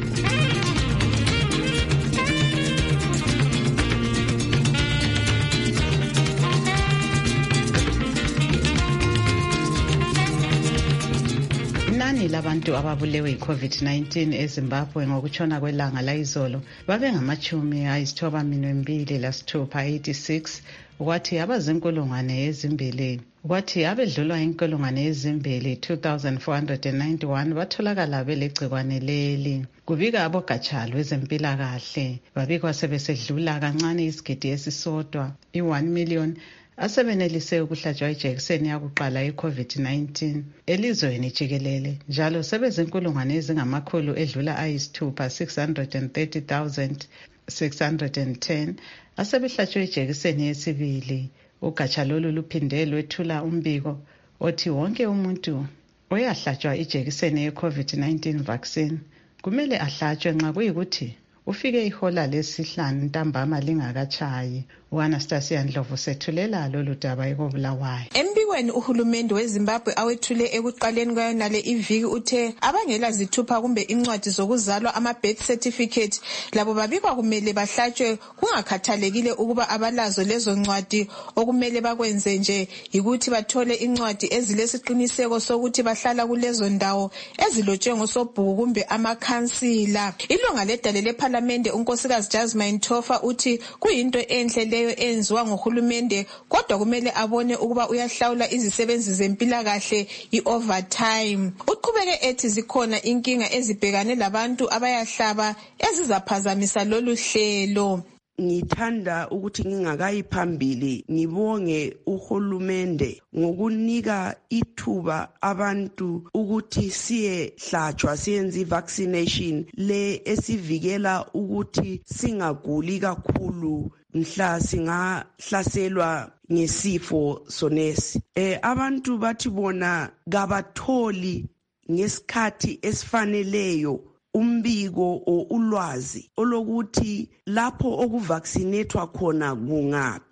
Inani labantu ababulewe yi-COVID nineteen eZimbabwe ngokutshona kwelanga layizolo babe ngamachumi ayisithoba minwembili lasithupha eighty-six, kwathi abazinkulungwane ezimbili kwathi abedlulwa inkulungwane ezimbili two thousand four hundred ninety-one batholakala belegcikwane leli. Kubika abogatsha lwezempilakahle babikwa sebesedlula kancane isigidi esisodwa i-one million asebenelise ukuhlatshwa ijekiseni yakuqala ye-COVID nineteen elizweni jikelele, njalo sebezinkulungwane ezingamakhulu edlula ayisithupha six hundred thirty thousand six hundred ten asebehlatshwe ijekiseni yesibili. Ugatsha lolu luphinde lwethula umbiko othi wonke umuntu oyahlatshwa ijekiseni ye-COVID nineteen vaccine kumele ahlatshwe nxa kuyikuthi ufike ihola lesihlanu ntambama lingakatshayi. U-Anastasia Ndlovu sethulela lolu daba ekobulawayo. Embikweni uhulumende weZimbabwe awethule ekuqaleni kwayonale iviki uthe abangela zithupha kumbe incwadi zokuzalwa ama-birth certificate labo babikwa kumele bahlatshwe kungakhathalekile ukuba abalazo lezo ncwadi. Okumele bakwenze nje yikuthi bathole incwadi ezilesiqiniseko sokuthi bahlala kulezo ndawo ezilotshwe ngosobhuku kumbe amakhansila. Ilunga ledale lephalamende unkosikazi Jasmine Tofa uthi kuyinto enhle leyo enziwa ngohulumende, kodwa kumele abone ukuba uyahlawula izisebenzi zempilakahle i-overtime. Uqhubeke ethi zikhona inkinga ezibhekane labantu abayahlaba ezizaphazamisa lolu hlelo. Ngithanda ukuthi ngingakayi phambili ngibonge uhulumende ngokunika ithuba abantu ukuthi siye hlatshwa siyenze vaccination le esivikela ukuthi singaguli kakhulu mhla singahlaselwa ngesifo sonesi. Eh abantu bathi bona kabatholi ngesikhathi esifaneleyo umbiko o ulwazi olokuthi lapho okuvaccinatwa khona kungaphi.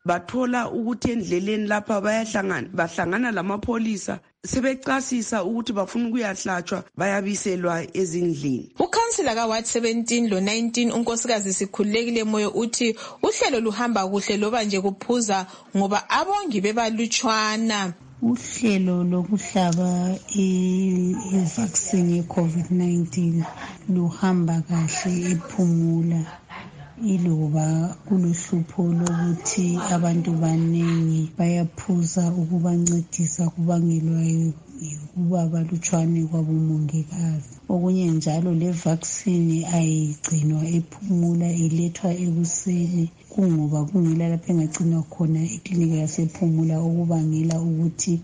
bathola ukuthi endleleni lapha bayahlangana bahlangana lamapholisa sebecasisa ukuthi bafuna ukuyahlatshwa bayabiselwa ezindlini. Ukhansila ka-Ward seventeen lo nineteen unkosikazi Sikhululekile Moyo uthi uhlelo luhamba kuhle loba nje kuphuza ngoba abongi bebalutshwana. Uhlelo lokuhlaba i-vaccine ye-COVID nineteen luhamba kahle ephumula iloba kulohlupho lokuthi abantu baningi bayaphuza ukubancedisa kubangelwa ukuba balutshwane kwabomongikazi. Okunye njalo le vaccine ayigcinwa ephumula ilethwa ekuseni kungoba kungela lapho engagcinwa khona eklinika yasephumula okubangela ukuthi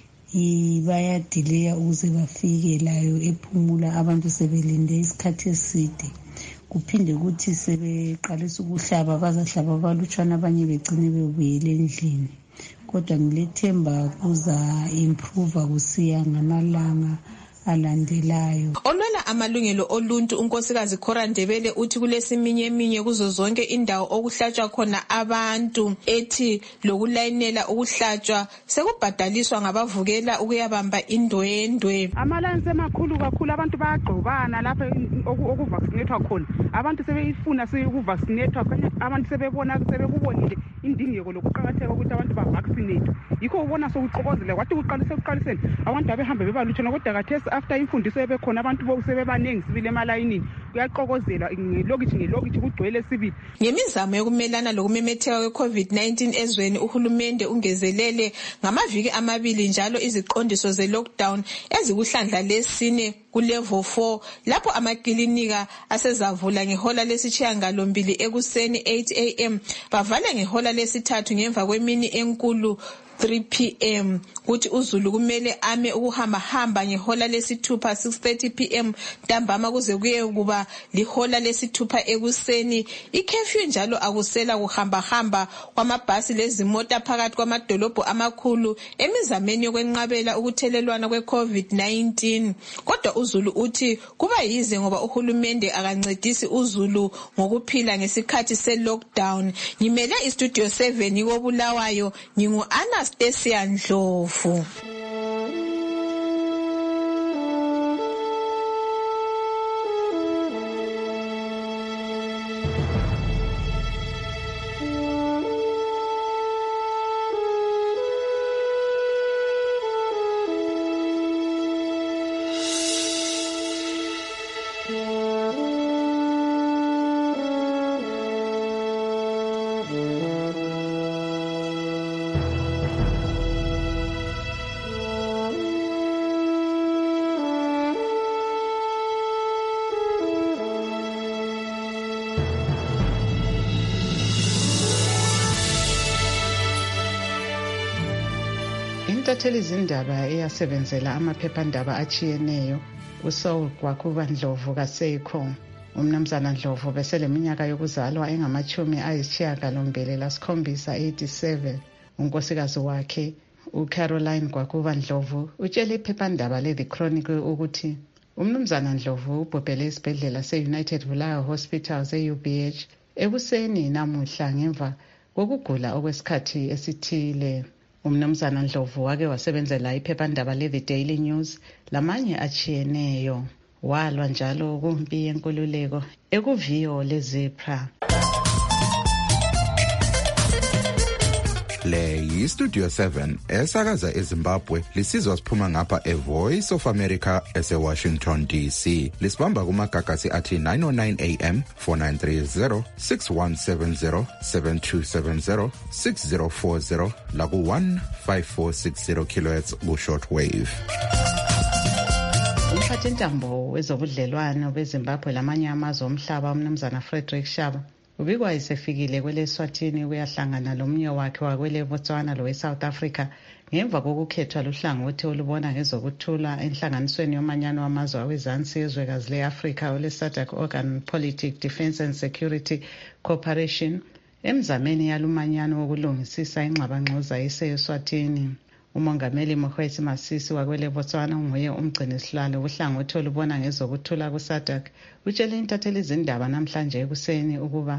bayadileya ukuze bafike layo ephumula abantu sebelinde isikhathi eside. Kuphinde ukuthi sebeqalisa ukuhlaba bazahlaba abalutshwana abanye begcine bebuyele endlini. Kodwa ngilethemba kuza improve kusiya ngamalanga alandelayo. Olwela amalungelo oluntu unkosikazi Cora Ndebele uthi kulesiminya eminye kuzo zonke indawo okuhlatshwa khona abantu ethi lokulayinela ukuhlatshwa sekubhadaliswa ngabavukela ukuyabamba indwendwe. Amalayini semakhulu kakhulu abantu bayagqobana lapha okuvaccinatwa khona. Abantu sebeyifuna ukuvaccinatwa abantu sebebona sebekubonile indingeko lokuqakatheka ukuthi abantu bavaccinate. Yikho ubona sokuqokozela kwathi kuqalise ukuqaliseni abantu abehambe bebalutshwana kodwa kathesi after imfundiso ebekhona abantu bokusebebaningi sibile emalayinini kuyaxokozela ngelokithi ngelokithi kugcwele sibili. Ngemizamo yokumelana lokumemetheka kwe-COVID nineteen ezweni uhulumende ungezelele ngamaviki amabili njalo iziqondiso ze-lockdown ezikuhlandla lesine ku-level four lapho amakilinika asezavula ngehola lesitshiyangalombili ekuseni eight a m bavale ngehola lesithathu ngemva kwemini enkulu three p m kuthi uZulu kumele ame ukuhamba hamba ngehola lesithupha six thirty p m ntambama kuze kuye kuba lihola lesithupha ekuseni. Ikhefyu njalo akusela kuhamba hamba kwamabhasi lezimota phakathi kwamadolobho amakhulu emizameni yokwenqabela ukuthelelwana kwe-COVID nineteen. Kodwa uZulu uthi kuba yize ngoba uhulumende akancedisi uZulu ngokuphila ngesikhathi se-lockdown. Ngimele istudio seven yobulawayo ngingu Anastasia Ndlovu. Intatheli izindaba eyasebenzela amaphephandaba achiyeneyo uSaul Gwakuba Ndlovu kaSeikho. Umnumzana Ndlovu beseleminyaka yokuzalwa engamachumi ayisishiyagalombili lasikhombisa eighty-seven. Unkosikazi wakhe uCaroline Gwakuba Ndlovu utshele iphephandaba le-The Chronicle ukuthi umnumzana Ndlovu ubhubhele esibhedlela se-United Bulawayo Hospital se-U B H ekuseni namuhla ngemva kokugula okwesikhathi esithile. Umnumzana Ndlovu wake wasebenzela iphephandaba le-The Daily News lamanye achiyeneyo. Walwa njalo kumpi yenkululeko ekuviyo leZipra. Le yi-Studio seven esakaza eZimbabwe lisizwa siphuma ngapha eVoice of America ese-Washington D C. Lisibamba kumagagasi athi nine oh nine a m, four nine three zero, six one seven zero, seven two seven zero, six zero four zero laku one five four six zero kilohertz ku-shortwave. Umphathintambo wezobudlelwano beZimbabwe lamanye amazwe omhlaba umnumzana Frederick Shaba ubikwa isefikile kwele-Eswatini kuyahlangana lomnye wakhe wakwele-Botswana lowe-South Africa ngemva kokukhethwa luhlangothi olubona ngezokuthula enhlanganisweni yomanyano wamazwe awezansi yezwekazi le-Afrika ole-SADC Organ Politic Defence and Security Cooperation emzameni yalumanyano wokulungisisa ingxabangxoza ise-Eswatini. Umongameli Mokgweetsi Masisi wakwele-Botswana unguye umgcinisihlalo wohlangothi olubona ngezokuthula ku-SADC utshele intatheli izindaba namhlanje ekuseni ukuba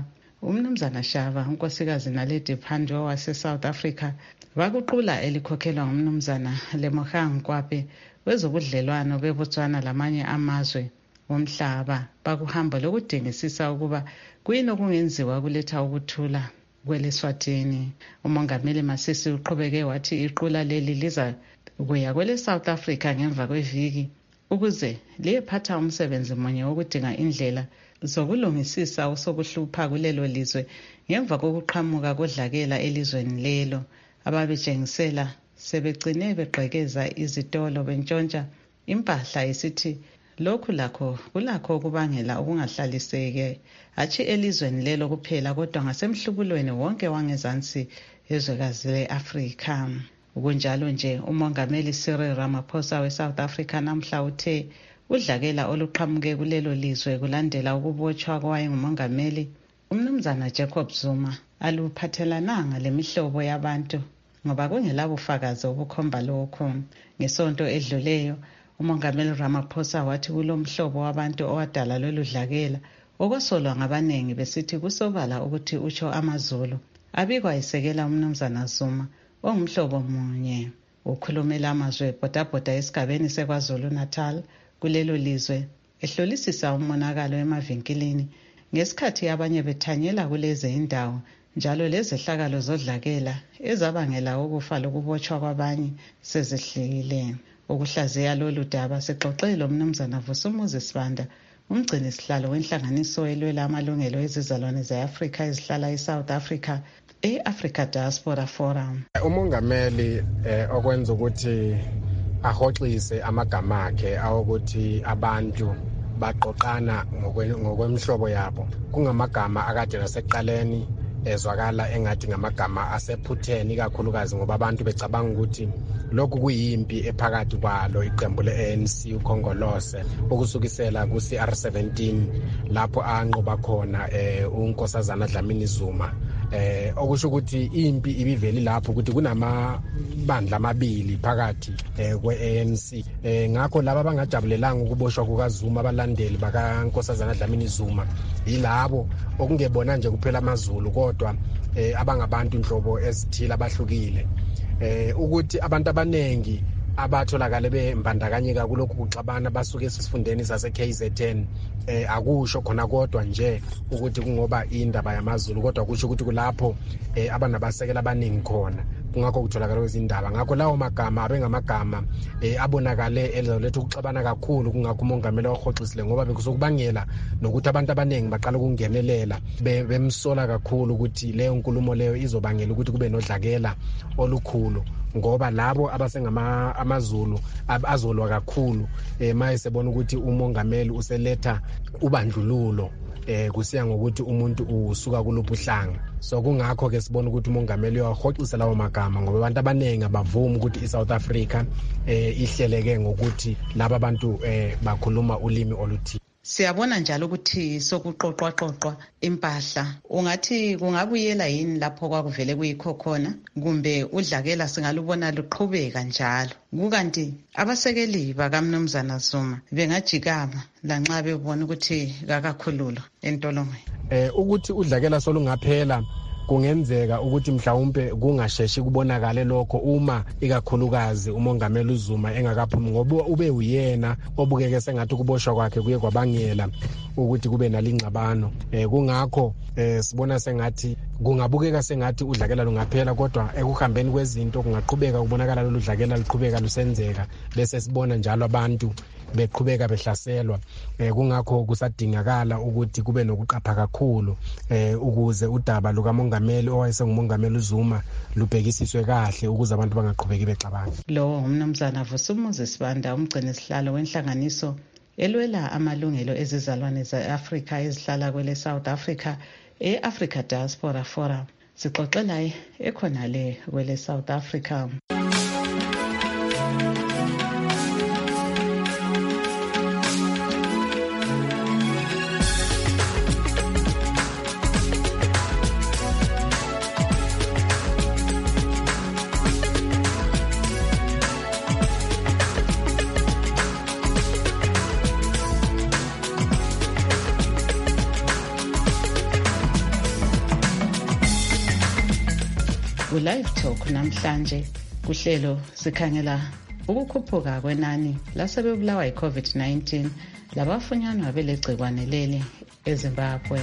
umnumzana Shava, unkosikazi Naledi Pandor wase-South Africa, bakuqula elikhokhelwa ngumnumzana Lemogang Kwape wezobudlelwano beBotswana lamanye amazwe womhlaba bakuhamba lokudingisisa ukuba kuyini okungenziwa kuletha ukuthula kweleSwatini. Umongameli Masisi uqhubeke wathi iqula leli liza kuya kwele South Africa ngemva kweviki ukuze liyephatha umsebenzi munye wokudinga indlela zokulungisisa usokuhlupha kulelo lizwe ngemva kokuqhamuka kodlakela elizweni lelo. Ababetshengisela sebegcine begqekeza izitolo bentshontsha impahla isithi lokhu lakho kulakho ukubangela ukungahlaliseki hatshi elizweni lelo kuphela kodwa ngasemhlubulweni wonke wangezansi ezwekazi le-Afrika. Kunjalo nje umongameli Cyril Ramaphosa we-South Africa namhla uthe udlakela oluqhamuke kulelo lizwe kulandela ukubotshwa kwayengumongameli umnumzana Jacob Zuma aluphathelananga lemihlobo yabantu ngoba kungelabufakazi obukhomba lokho. Ngesonto edluleyo umongameli Ramaphosa wathi kulomhlobo wabantu owadala lolu dlakela okwasolwa ngabanengi besithi kusobala ukuthi utsho amaZulu abikwa isekela umnumzana Zuma ongumhlobo munye. Ukhulumela amazwe bhodabhoda esigabeni seKwaZulu Natal kulelo lizwe ehlolisisa umonakalo emavinkilini ngesikhathi abanye bethanyela kulezi indawo njalo lezehlakalo zodlakela ezabangela ukufa lokubotshwa kwabanye sezihlile. Ukuhlaziya lolu daba sixoxele umnumzana Vusumuzi Sibanda, umgcini sihlalo wenhlanganiso elwela amalungelo ezizalwane ze-Afrika ezihlala eSouth Africa e-Africa Diaspora Forum. Umongameli eh, okwenza ukuthi ahoxise amagama akhe awokuthi abantu baqoqana ngokwemhlobo yabo kungamagama akade nasekuqaleni ezwakala engathi ngamagama asephutheni kakhulukazi ngoba abantu becabanga ukuthi lokhu kuyimpi ephakathi kwalo iqembu le-A N C ukhongolose ukusukisela ku-C R seventeen lapho anqoba khona eh unkosazana Dlamini Zuma eh okusho ukuthi impi ibiveli lapho ukuthi kunamabandla amabili phakathi eh kwe-A N C eh ngakho laba bangajabulelanga ukuboshwa kukaZuma abalandeli bakankosazana Dlamini Zuma yilabo okungebona nje kuphela amaZulu kodwa eh abangabantu inhlobo ezithile abahlukile eh ukuthi abantu abanengi abatholakale bembandakanyeka kulokhu kuxabana basuke esifundeni sase K Z N eh akusho khona kodwa nje ukuthi kungoba indaba yamaZulu kodwa kusho ukuthi kulapho eh abanabasekela abaningi khona kungakho kutholakala izindaba ngakho lawo magama abengamagama eh abonakale ezoletha ukuxabana kakhulu kungakho umongameli ohoxisile ngoba bekusukubangela nokuthi abantu abaningi baqala ukungenelela bemsola kakhulu ukuthi leyo nkulumo leyo izobangela ukuthi kube nodlakela olukhulu ngoba labo abasengama amaZulu azolwa kakhulu eh mayesebona ukuthi umongameli useletha ubandlululo eh kusiya ngokuthi umuntu usuka kuluphi uhlanga. So kungakho ke sibona ukuthi umongameli uyahoxisa lawo magama ngoba abantu abanengi abavuma ukuthi iSouth Africa eh ihleleke ngokuthi laba bantu eh bakhuluma ulimi oluthile. Siyabona njalo ukuthi sokuqoqwa qoqwa impahla ungathi kungabuyela yini lapho kwakuvele kuyikho khona kumbe udlakela singalubona luqhubeka njalo kukanti abasekeli bakamnumzana Zuma bengajikama lanxa bebona ukuthi kakakhululo entolongweni eh ukuthi udlakela solungaphela kungenzeka ukuthi mhlawumbe kungasheshi kubonakale lokho uma ikakhulukazi umongameli uZuma engakaphumi ngoba ube uyena obukeke sengathi kuboshwa kwakhe kuye kwabangela ukuthi kube nalingxabano eh kungakho eh sibona sengathi kungabukeka sengathi udlakela lungaphela kodwa ekuhambeni kwezinto kungaqhubeka kubonakala lolu dlakela luqhubeka lusenzeka bese sibona njalo abantu beqhubeka behlaselwa eh kungakho kusadingakala ukuthi kube nokuqapha kakhulu eh ukuze udaba lukamongameli owayesengumongameli uZuma lubhekisiswe kahle ukuze abantu bangaqhubeki bexabana. Lo umnumzana Vusumuzi Sibanda umgcini sihlalo wenhlanganiso elwela amalungelo ezizalwane ze-Afrika ezihlala kwele South Africa e-Africa Diaspora Forum sixoxela ekhona le kwele South Africa. ku-live talk namhlanje kuhlelo sikhangela ukukhuphuka kwenani lasebebulawa yi-covid nineteen labafunyanwa belegcikwane leli eZimbabwe.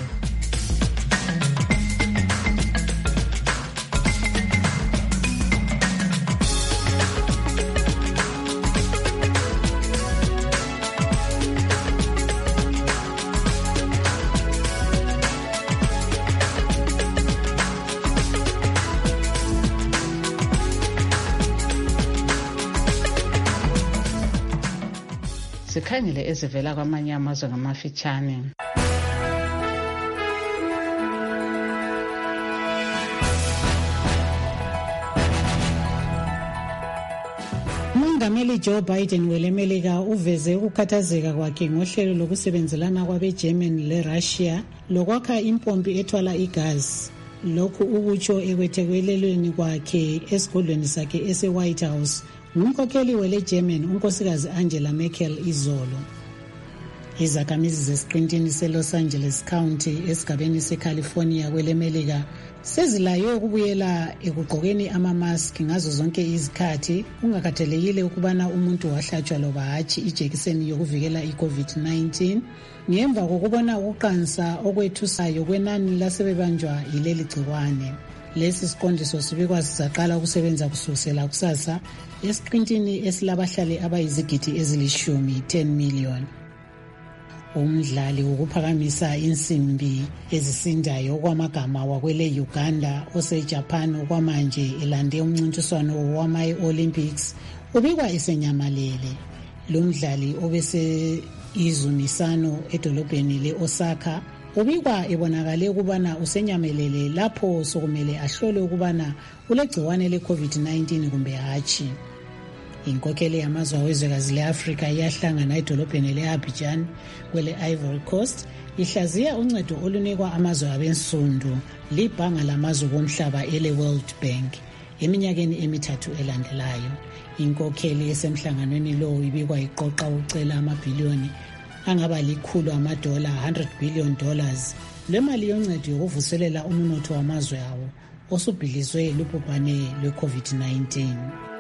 Sikhangele ezivela kwamanye amazwe ngamafitshane. uMongameli Joe Biden welemelika uveze ukukhathazeka kwakhe ngohlelo lokusebenzelana kwabe-Germany le-Russia lokwakha impompi ethwala igazi. Lokhu ukutsho ekwethekelelweni kwakhe esigodlweni sakhe ese-White House ngumkhokheli wele-German unkosikazi Angela Merkel izolo. Izakhamizi zesiqintini se-Los Angeles County esigabeni se-California kwelemelika sezilaywe ukubuyela ekugqokeni amamaski ngazo zonke izikhathi kungakhathalekile ukubana umuntu wahlatshwa loba hatshi ijekiseni yokuvikela i-covid nineteen ngemva kokubona ukuqansa okwethusayo kwenani lasebebanjwa yileli gciwane. Lesi siqondiso sibikwa sizaqala ukusebenza kusukela kusasa esiqintini esilabahlali abayizigidi ezilishumi ten million. Umdlali wokuphakamisa insimbi ezisindayo kwamagama wakwele Uganda oseJapan okwamanje elande umncintiswano wama-Olympics ubikwa esenyamalele. Lo mdlali obese izumisano edolobheni le-Osaka ubikwa ebonakale ukubana usenyamelele lapho sokumele ahlole ukubana ulegciwane le-covid nineteen kumbe hatshi. Inkokheli yamazwe awezwekazi le-Afrika iyahlangana edolobheni le-Abidjan kwele Ivory Coast ihlaziya uncedo olunikwa amazwe abensundu libhanga lamazwe bomhlaba ele-World Bank eminyakeni emithathu elandelayo. Inkokheli esemhlanganweni lo ibikwa iqoqa ucela amabhiliyoni angaba likhulu amadola one hundred billion dollars lwemali yoncedo yokuvuselela umnotho wamazwe awo osubhilizwe lubhubhane lwe-covid nineteen.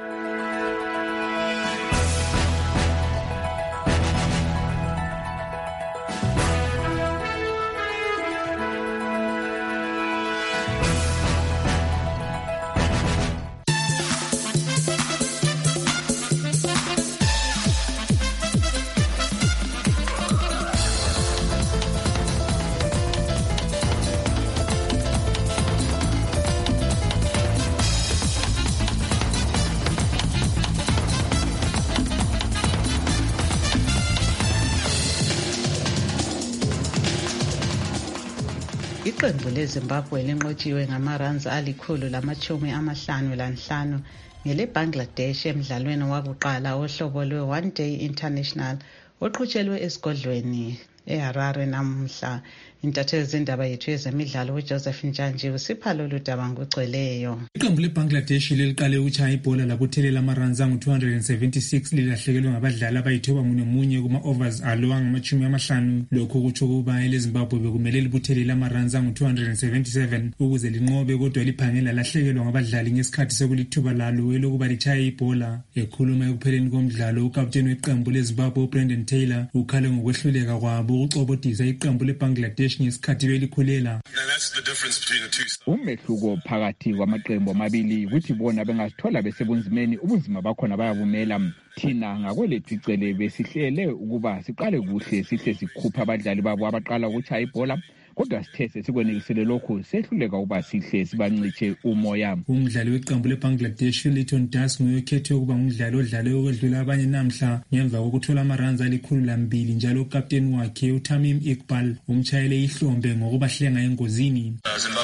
Iqembu leZimbabwe linqotshiwe ngamaranzi alikhulu lamachumi amahlanu lanhlanu ngele Bangladesh emdlalweni wakuqala wohlobo lwe-One Day International oqhutshelwe esigodlweni eHarare namuhla. Intatheli zindaba yethu yezemidlalo uJoseph Njanji usipha lolu daba ngokugcweleyo. Iqembu leBangladesh leliqale ukuchaya ibhola labuthelela amaranzi angu two hundred seventy-six lilahlekelwe ngabadlali abayithoba munye munye kuma-overs alo angamachumi amahlanu. Lokhu kutsho ukuba eleZimbabwe bekumele libuthelele amaranzi angu two hundred seventy-seven ukuze linqobe, kodwa liphangela lahlekelwa ngabadlali ngesikhathi sekulithuba lalo elokuba lichaye ibhola. Ekhuluma ekupheleni komdlalo ukapteni weqembu leZimbabwe uBrendan Taylor ukhale ngokwehluleka kwabo ukucobodisa iqembu leBangladesh ngesikhathi belikhulela. Umehluko phakathi kwamaqembu amabili ukuthi bona bengasithola besebunzimeni ubunzima bakhona bayabumela. Thina ngakwelethu icele besihlele ukuba siqale kuhle sihle sikhupha abadlali babo abaqala ukuchaya ibhola, kodwa sithe sesikwenelisele lokhu sehluleka ukuba sihle sibancitshe umoya. Umdlali weqembu leBangladesh Leighton Das nguyokhethwe ukuba ngumdlali odlale okwedlula abanye namhla ngemva kokuthola amaranzi alikhulu lambili, njalo ukapteni wakhe uTamim Iqbal umchayele ihlombe ngokubahlenga engozini.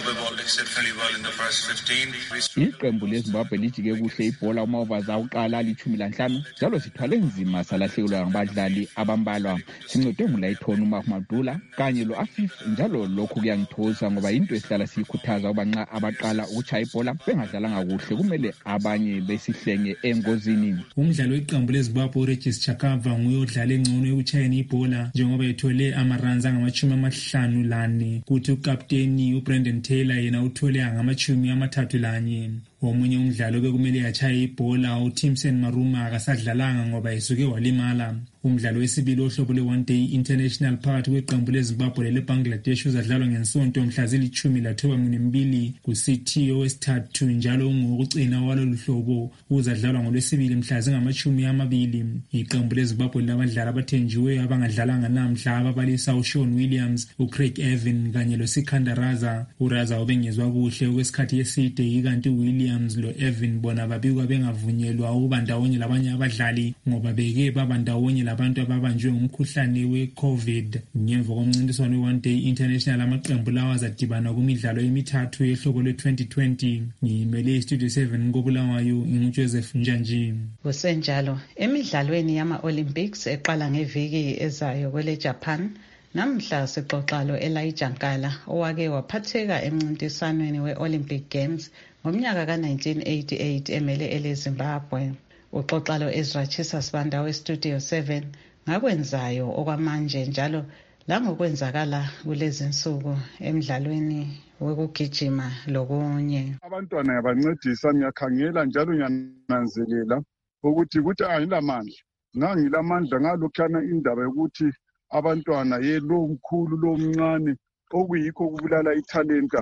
Iqembu leZimbabwe lijike kuhle ibhola uma-overs awuqala alichumi lanhlanu, njalo sithwale nzima salahlekelwa ngabadlali abambalwa. Sincedwe nguLayton uMahmadula kanye lo-Afif, njalo lokhu kuyangithosa ngoba into esihlala siyikhuthaza uba nxa abaqala ukuchaya ibhola bengadlalanga kuhle kumele abanye besihlenge engozini. Umdlali weqembu leZimbabwe uRegis Chakava nguye odlala engcono ekuchayeni ibhola njengoba ethole amaranzi angamachumi amahlanu lane, kuthi ukapteni uBrendan Taylor yena yena uthole angamachumi amathathu lanye. Omunye umdlalo bekumele achaye ibhola uTimson Maruma akasadlalanga ngoba esuke walimala. Umdlalo wesibili ohlobo le-one day international phakathi kweqembu leZimbabwe leBangladesh uzadlalwa ngensonto mhla zilithumi lathoba mbili ku-C T owesithathu njalo ungowokucina walolu hlobo uzadlalwa ngolwesibili mhla zingamachumi amabili. Iqembu leZimbabwe labadlali abathenjiweyo abangadlalanga namhla ababalisa uShaun Williams, uCraig Evan kanye loSikanda Raza. uRaza ubengezwa kuhle okwesikhathi eside ikanti Williams lo-Evan bona babikwa bengavunyelwa ukuba ndawonye labanye abadlali ngoba beke baba ndawonye labantu ababanjwe ngumkhuhlane we-COVID. Ngemva komncintiswano we-one day international amaqembu lawa azadibana kumidlalo emithathu yehlobo le-twenty twenty. Ngimele iStudio seven ngobulawayo nginguJoseph Njanji. Kusenjalo emidlalweni yama-Olympics eqala ngeviki ezayo kwele Japan, namhla sixoxa lo-Elijah Nkala owake waphatheka emncintiswaneni we-Olympic Games ngomnyaka ka nineteen eighty-eight emele eleZimbabwe. Uxoxa lo-Ezra Chisa Sibanda weStudio seven ngakwenzayo okwamanje njalo langokwenzakala kulezi nsuku emidlalweni wekugijima lokunye. Abantwana yabancedisa, ngiyakhangela njalo ngiyananzelela ukuthi ukuthi ayilamandla. Ngangilamandla ngalokhana indaba yokuthi abantwana ye lo mkhulu lo mncane okuyikho kubulala ithalenta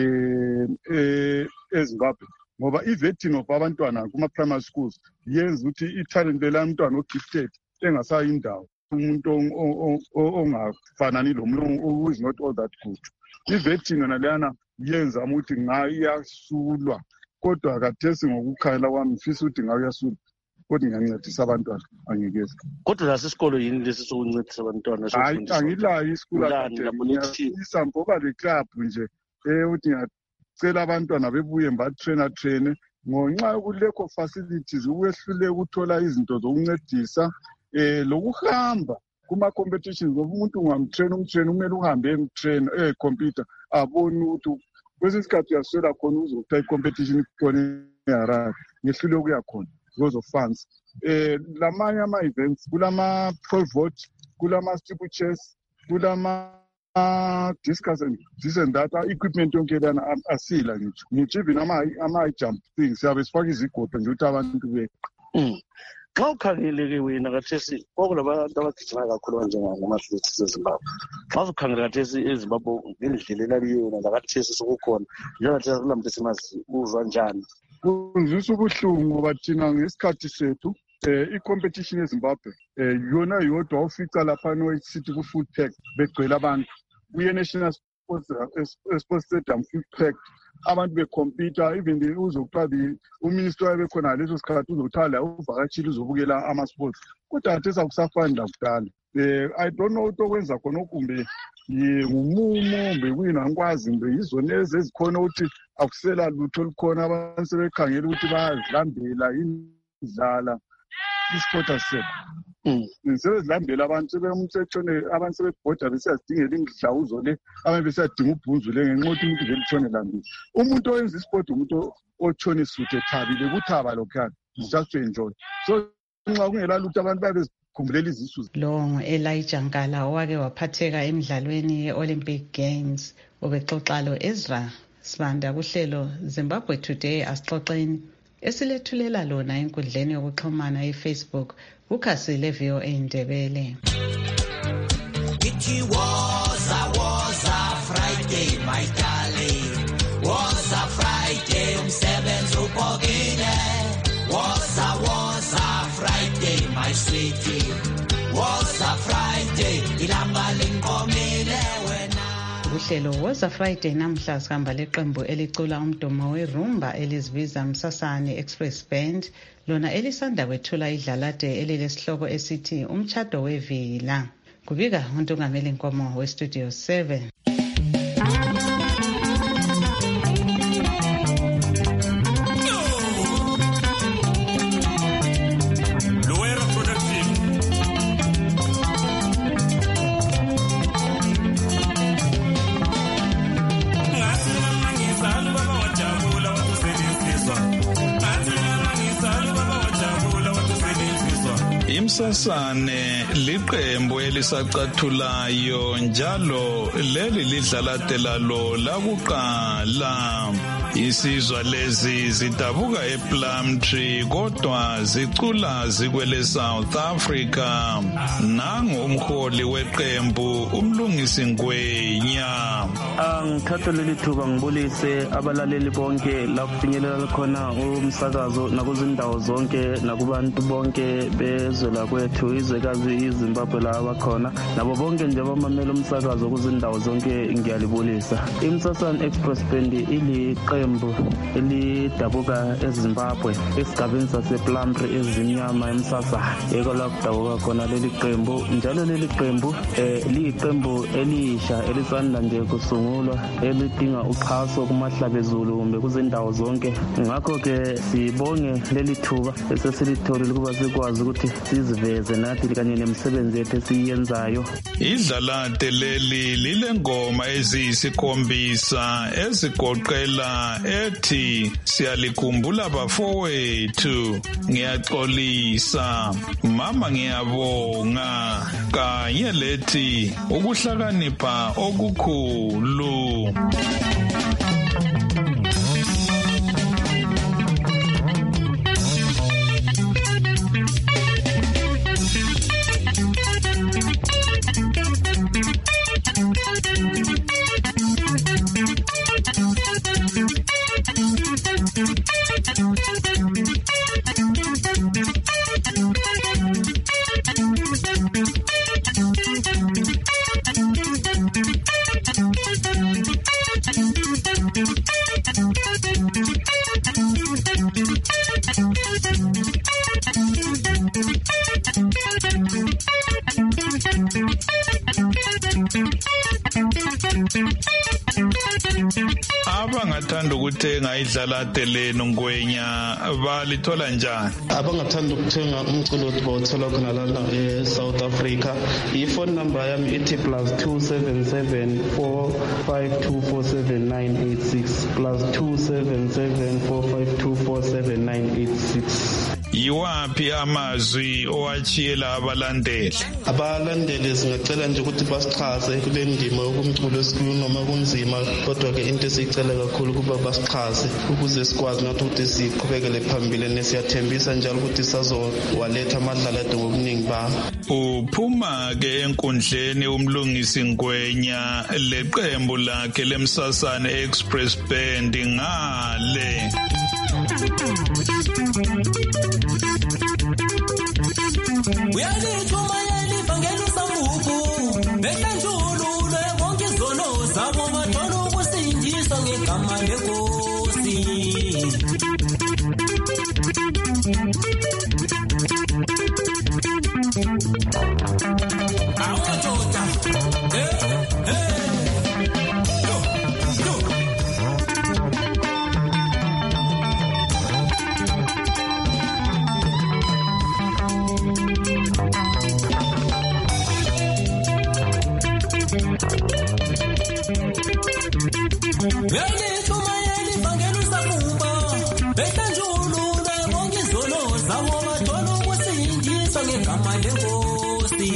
eh eh eZimbabwe ngoba ivetting of abantwana kuma primary schools yenza ukuthi italent lamntwana ogifted engasayindawo umuntu ongafanani lo muntu who is not all that good. Ivetting yona leyana yenza ukuthi ngayasulwa kodwa akathesi ngokukhala kwami mfisa ukuthi ngayasulwa kodwa ngiyancedisa abantwana angikezi. Kodwa lasisikolo yini lesi sokuncedisa abantwana? Hayi angilayo isikolo akademisa ngoba le club nje eh uthi ngicela abantwana bebuye mbatrainer trainer ngonxa yokulekho facilities ukwehlule ukuthola izinto zokuncedisa eh lokuhamba kuma competitions ngoba umuntu ungamtrain umtrain kumele uhambe emtrain eh computer abone ukuthi kwesikhathi uyaswela khona uzokutha i-competition khona eHarare ngehlule ukuya khona because of funds. Eh lamanye ama events kulama pole vault, kulama steeplechase, kulama discus and this and that equipment yonke lana asila ngithi ngithi even ama ama jump things siyabe sifaka izigodo nje ukuthi abantu be xa ukhangeleke wena kathesi kwakulabantu abagijima kakhulu kanjengamaathletics eZimbabwe. Xa ukhangela kathesi eZimbabwe ngendlela elaliyo nakathesi sokukhona njengathi kulamntu simazi uzwa njani? Kunzisa ubuhlungu ngoba thina ngesikhathi sethu eh i-competition eZimbabwe eh yona yodwa ufica lapha no city ku food pack begcwele abantu kuye national sports sports stadium food pack abantu becompete even uzokuthiwa uminister wayebekhona leso sikhathi uzothala uvakatshile uzobukela ama sports kodwa athi sakusafani lakudala. eh I don't know ukuthi okwenza khona okumbe ngumumo bekuyina ngikwazi mbe izona ezikhona ukuthi akusela lutho likhona abantu sebekhangela ukuthi bayazilambela indlala isport asep sebezilambela abantu sebemthetshone abantu sebebhoda besiyadingela indlawuzo le abantu besiyadinga ubhunzu le ngenxa ukuthi umuntu velitshone lambile. Umuntu oyenza isport umuntu otshona isuthe thabile kuthaba lokhana just to enjoy. So nxa kungela lutho abantu babe kumbulela izisu. Lo ngu-Elijah Nkala owake waphatheka emidlalweni ye-Olympic Games ubexoxa lo Ezra Sibanda kuhlelo Zimbabwe Today asixoxeni esilethulela lona enkundleni yokuxhumana eFacebook ukhasi le-V O A Ndebele. It was a was a Friday my darling, was a Friday umsebenzi ubhokile, was a was a Friday my sweetie, was a Friday ilanga linkomile wena. Uhlelo was a Friday namhla sihamba leqembu elicula umdumo werumba elizibiza Msasane Express Band lona elisanda kwethula idlalade elilesihloko esithi umtshado wevila. Kubika uNtungameli Nkomo weStudio seven. Imsasane liqembu elisacathulayo njalo leli lidlalatela lo lakuqala. Isizwa lezi zidabuka ePlumtree kodwa zicula zikwele South Africa. Nangu umholi weqembu umlungisi Ngwenya. Ngithatha leli thuba ngibulise abalaleli bonke la kufinyelela khona umsakazo nakuzindawo zonke nakubantu bonke bezwe lakwethu izwekazi iZimbabwe la abakhona nabo bonke nje abamamela umsakazo kuzindawo zonke ngiyalibulisa. iMsasane Express Band iliqembu elidabuka eZimbabwe esigabeni sasePlumtree ezimnyama eMsasane eko la kudabuka khona leli qembu njalo leli qembu eh liyiqembu elisha elisanda nje kusungulwa elidinga uxhaso kumahlabezulu kumbe kuzindawo zonke. Ngakho ke sibonge leli thuba esesilitholile kuba sikwazi ukuthi siziveze nathi kanye nemisebenzi yethu esiyenzayo. Idlalate leli lilengoma eziyisikhombisa ezigoqela ethi siyalikhumbula bafowethu, ngiyaxolisa, mama ngiyabonga, kanye lethi ukuhlakanipha okukhulu. Abangathanda ukuthenga idlalate lenu Ngwenya balithola njani? Abangathanda ukuthenga umculo bawuthola khona la eSouth Africa. Ifone number yami ithi plus two seven seven four five two four seven nine eight six plus two seven seven four five two four seven nine eight six. Yiwaphi amazwi owachiyela abalandeli? Abalandeli singacela nje ukuthi basichaze kule ndima yokumculo esikhulu noma kunzima, kodwa ke into esicela kakhulu kuba basichaze ukuze sikwazi nathi ukuthi siqhubekele phambili nesiyathembisa njalo ukuthi sazowaletha amadlalade ngobuningi babo. Uphuma ke enkundleni umlungisi Ngwenya leqembu lakhe leMsasane Express Band ngale. Uyalithuma yalivangelo sambuku bekanjulule bonke izono zabo bathola ukusindiswa ngegama lenkosi. Awutoda eh eh Yalithuma yalivangelo sambuku bekanjulule bonke izono zabo bathola ukusindiswa ngegama lenkosi.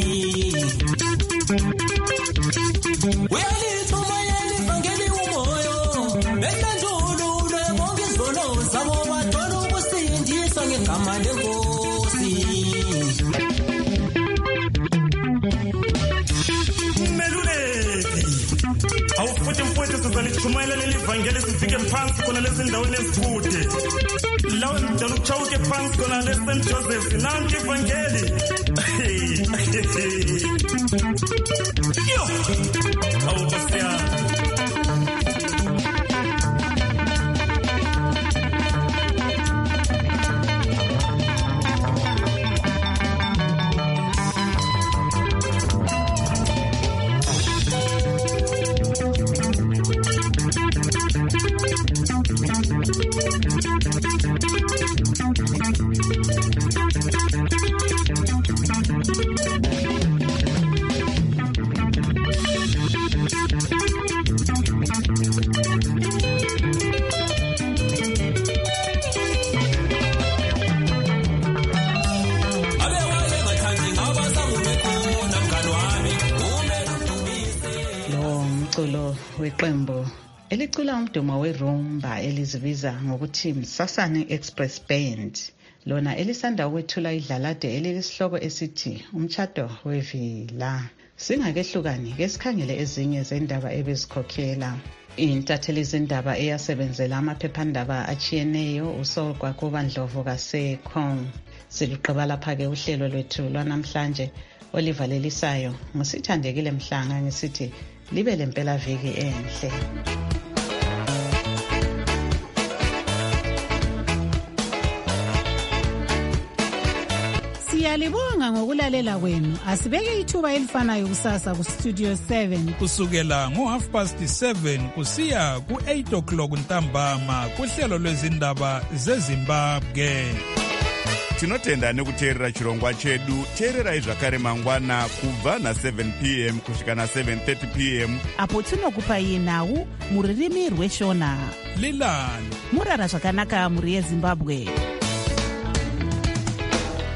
Uyalithuma yalivangeli umoyo bekanjulule bonke izono zabo bathola ukusindiswa ngegama lenkosi. Awufuthi mfowethu sizalithumela leli vangeli sifike phansi khona lezindaweni ezikude. Lawo ngidala ukuchawuke phansi khona leSaint Joseph nanti ivangeli. Yo! Awusiya. umculo weqembu elicula umdumo werumba elizibiza ngokuthi Msasane Express Band, lona elisanda ukwethula idlalade elilesihloko esithi Umtshado weVila. Singakehlukani ke sikhangele ezinye zendaba ebezikhokhela. Intatheli zendaba eyasebenzela amaphephandaba achiyeneyo usokwa kubandlovu kaSekhong. Siluqaba lapha ke uhlelo lwethu lwanamhlanje olivalelisayo ngosithandekile Mhlanga ngisithi libe lempela viki enhle. Siyalibonga ngokulalela kwenu. Asibeke ithuba elifanayo kusasa ku Studio seven kusukela ngo half past seven kusiya ku eight o'clock ntambama kuhlelo lwezindaba zeZimbabwe. Tinotenda nekuteerera chirongwa chedu. Teererai zvakare mangwana kubva na seven p m kusvika na seven thirty p m apo tinokupai nhau muririmi rweshona. Lilani murara zvakanaka muri yeZimbabwe.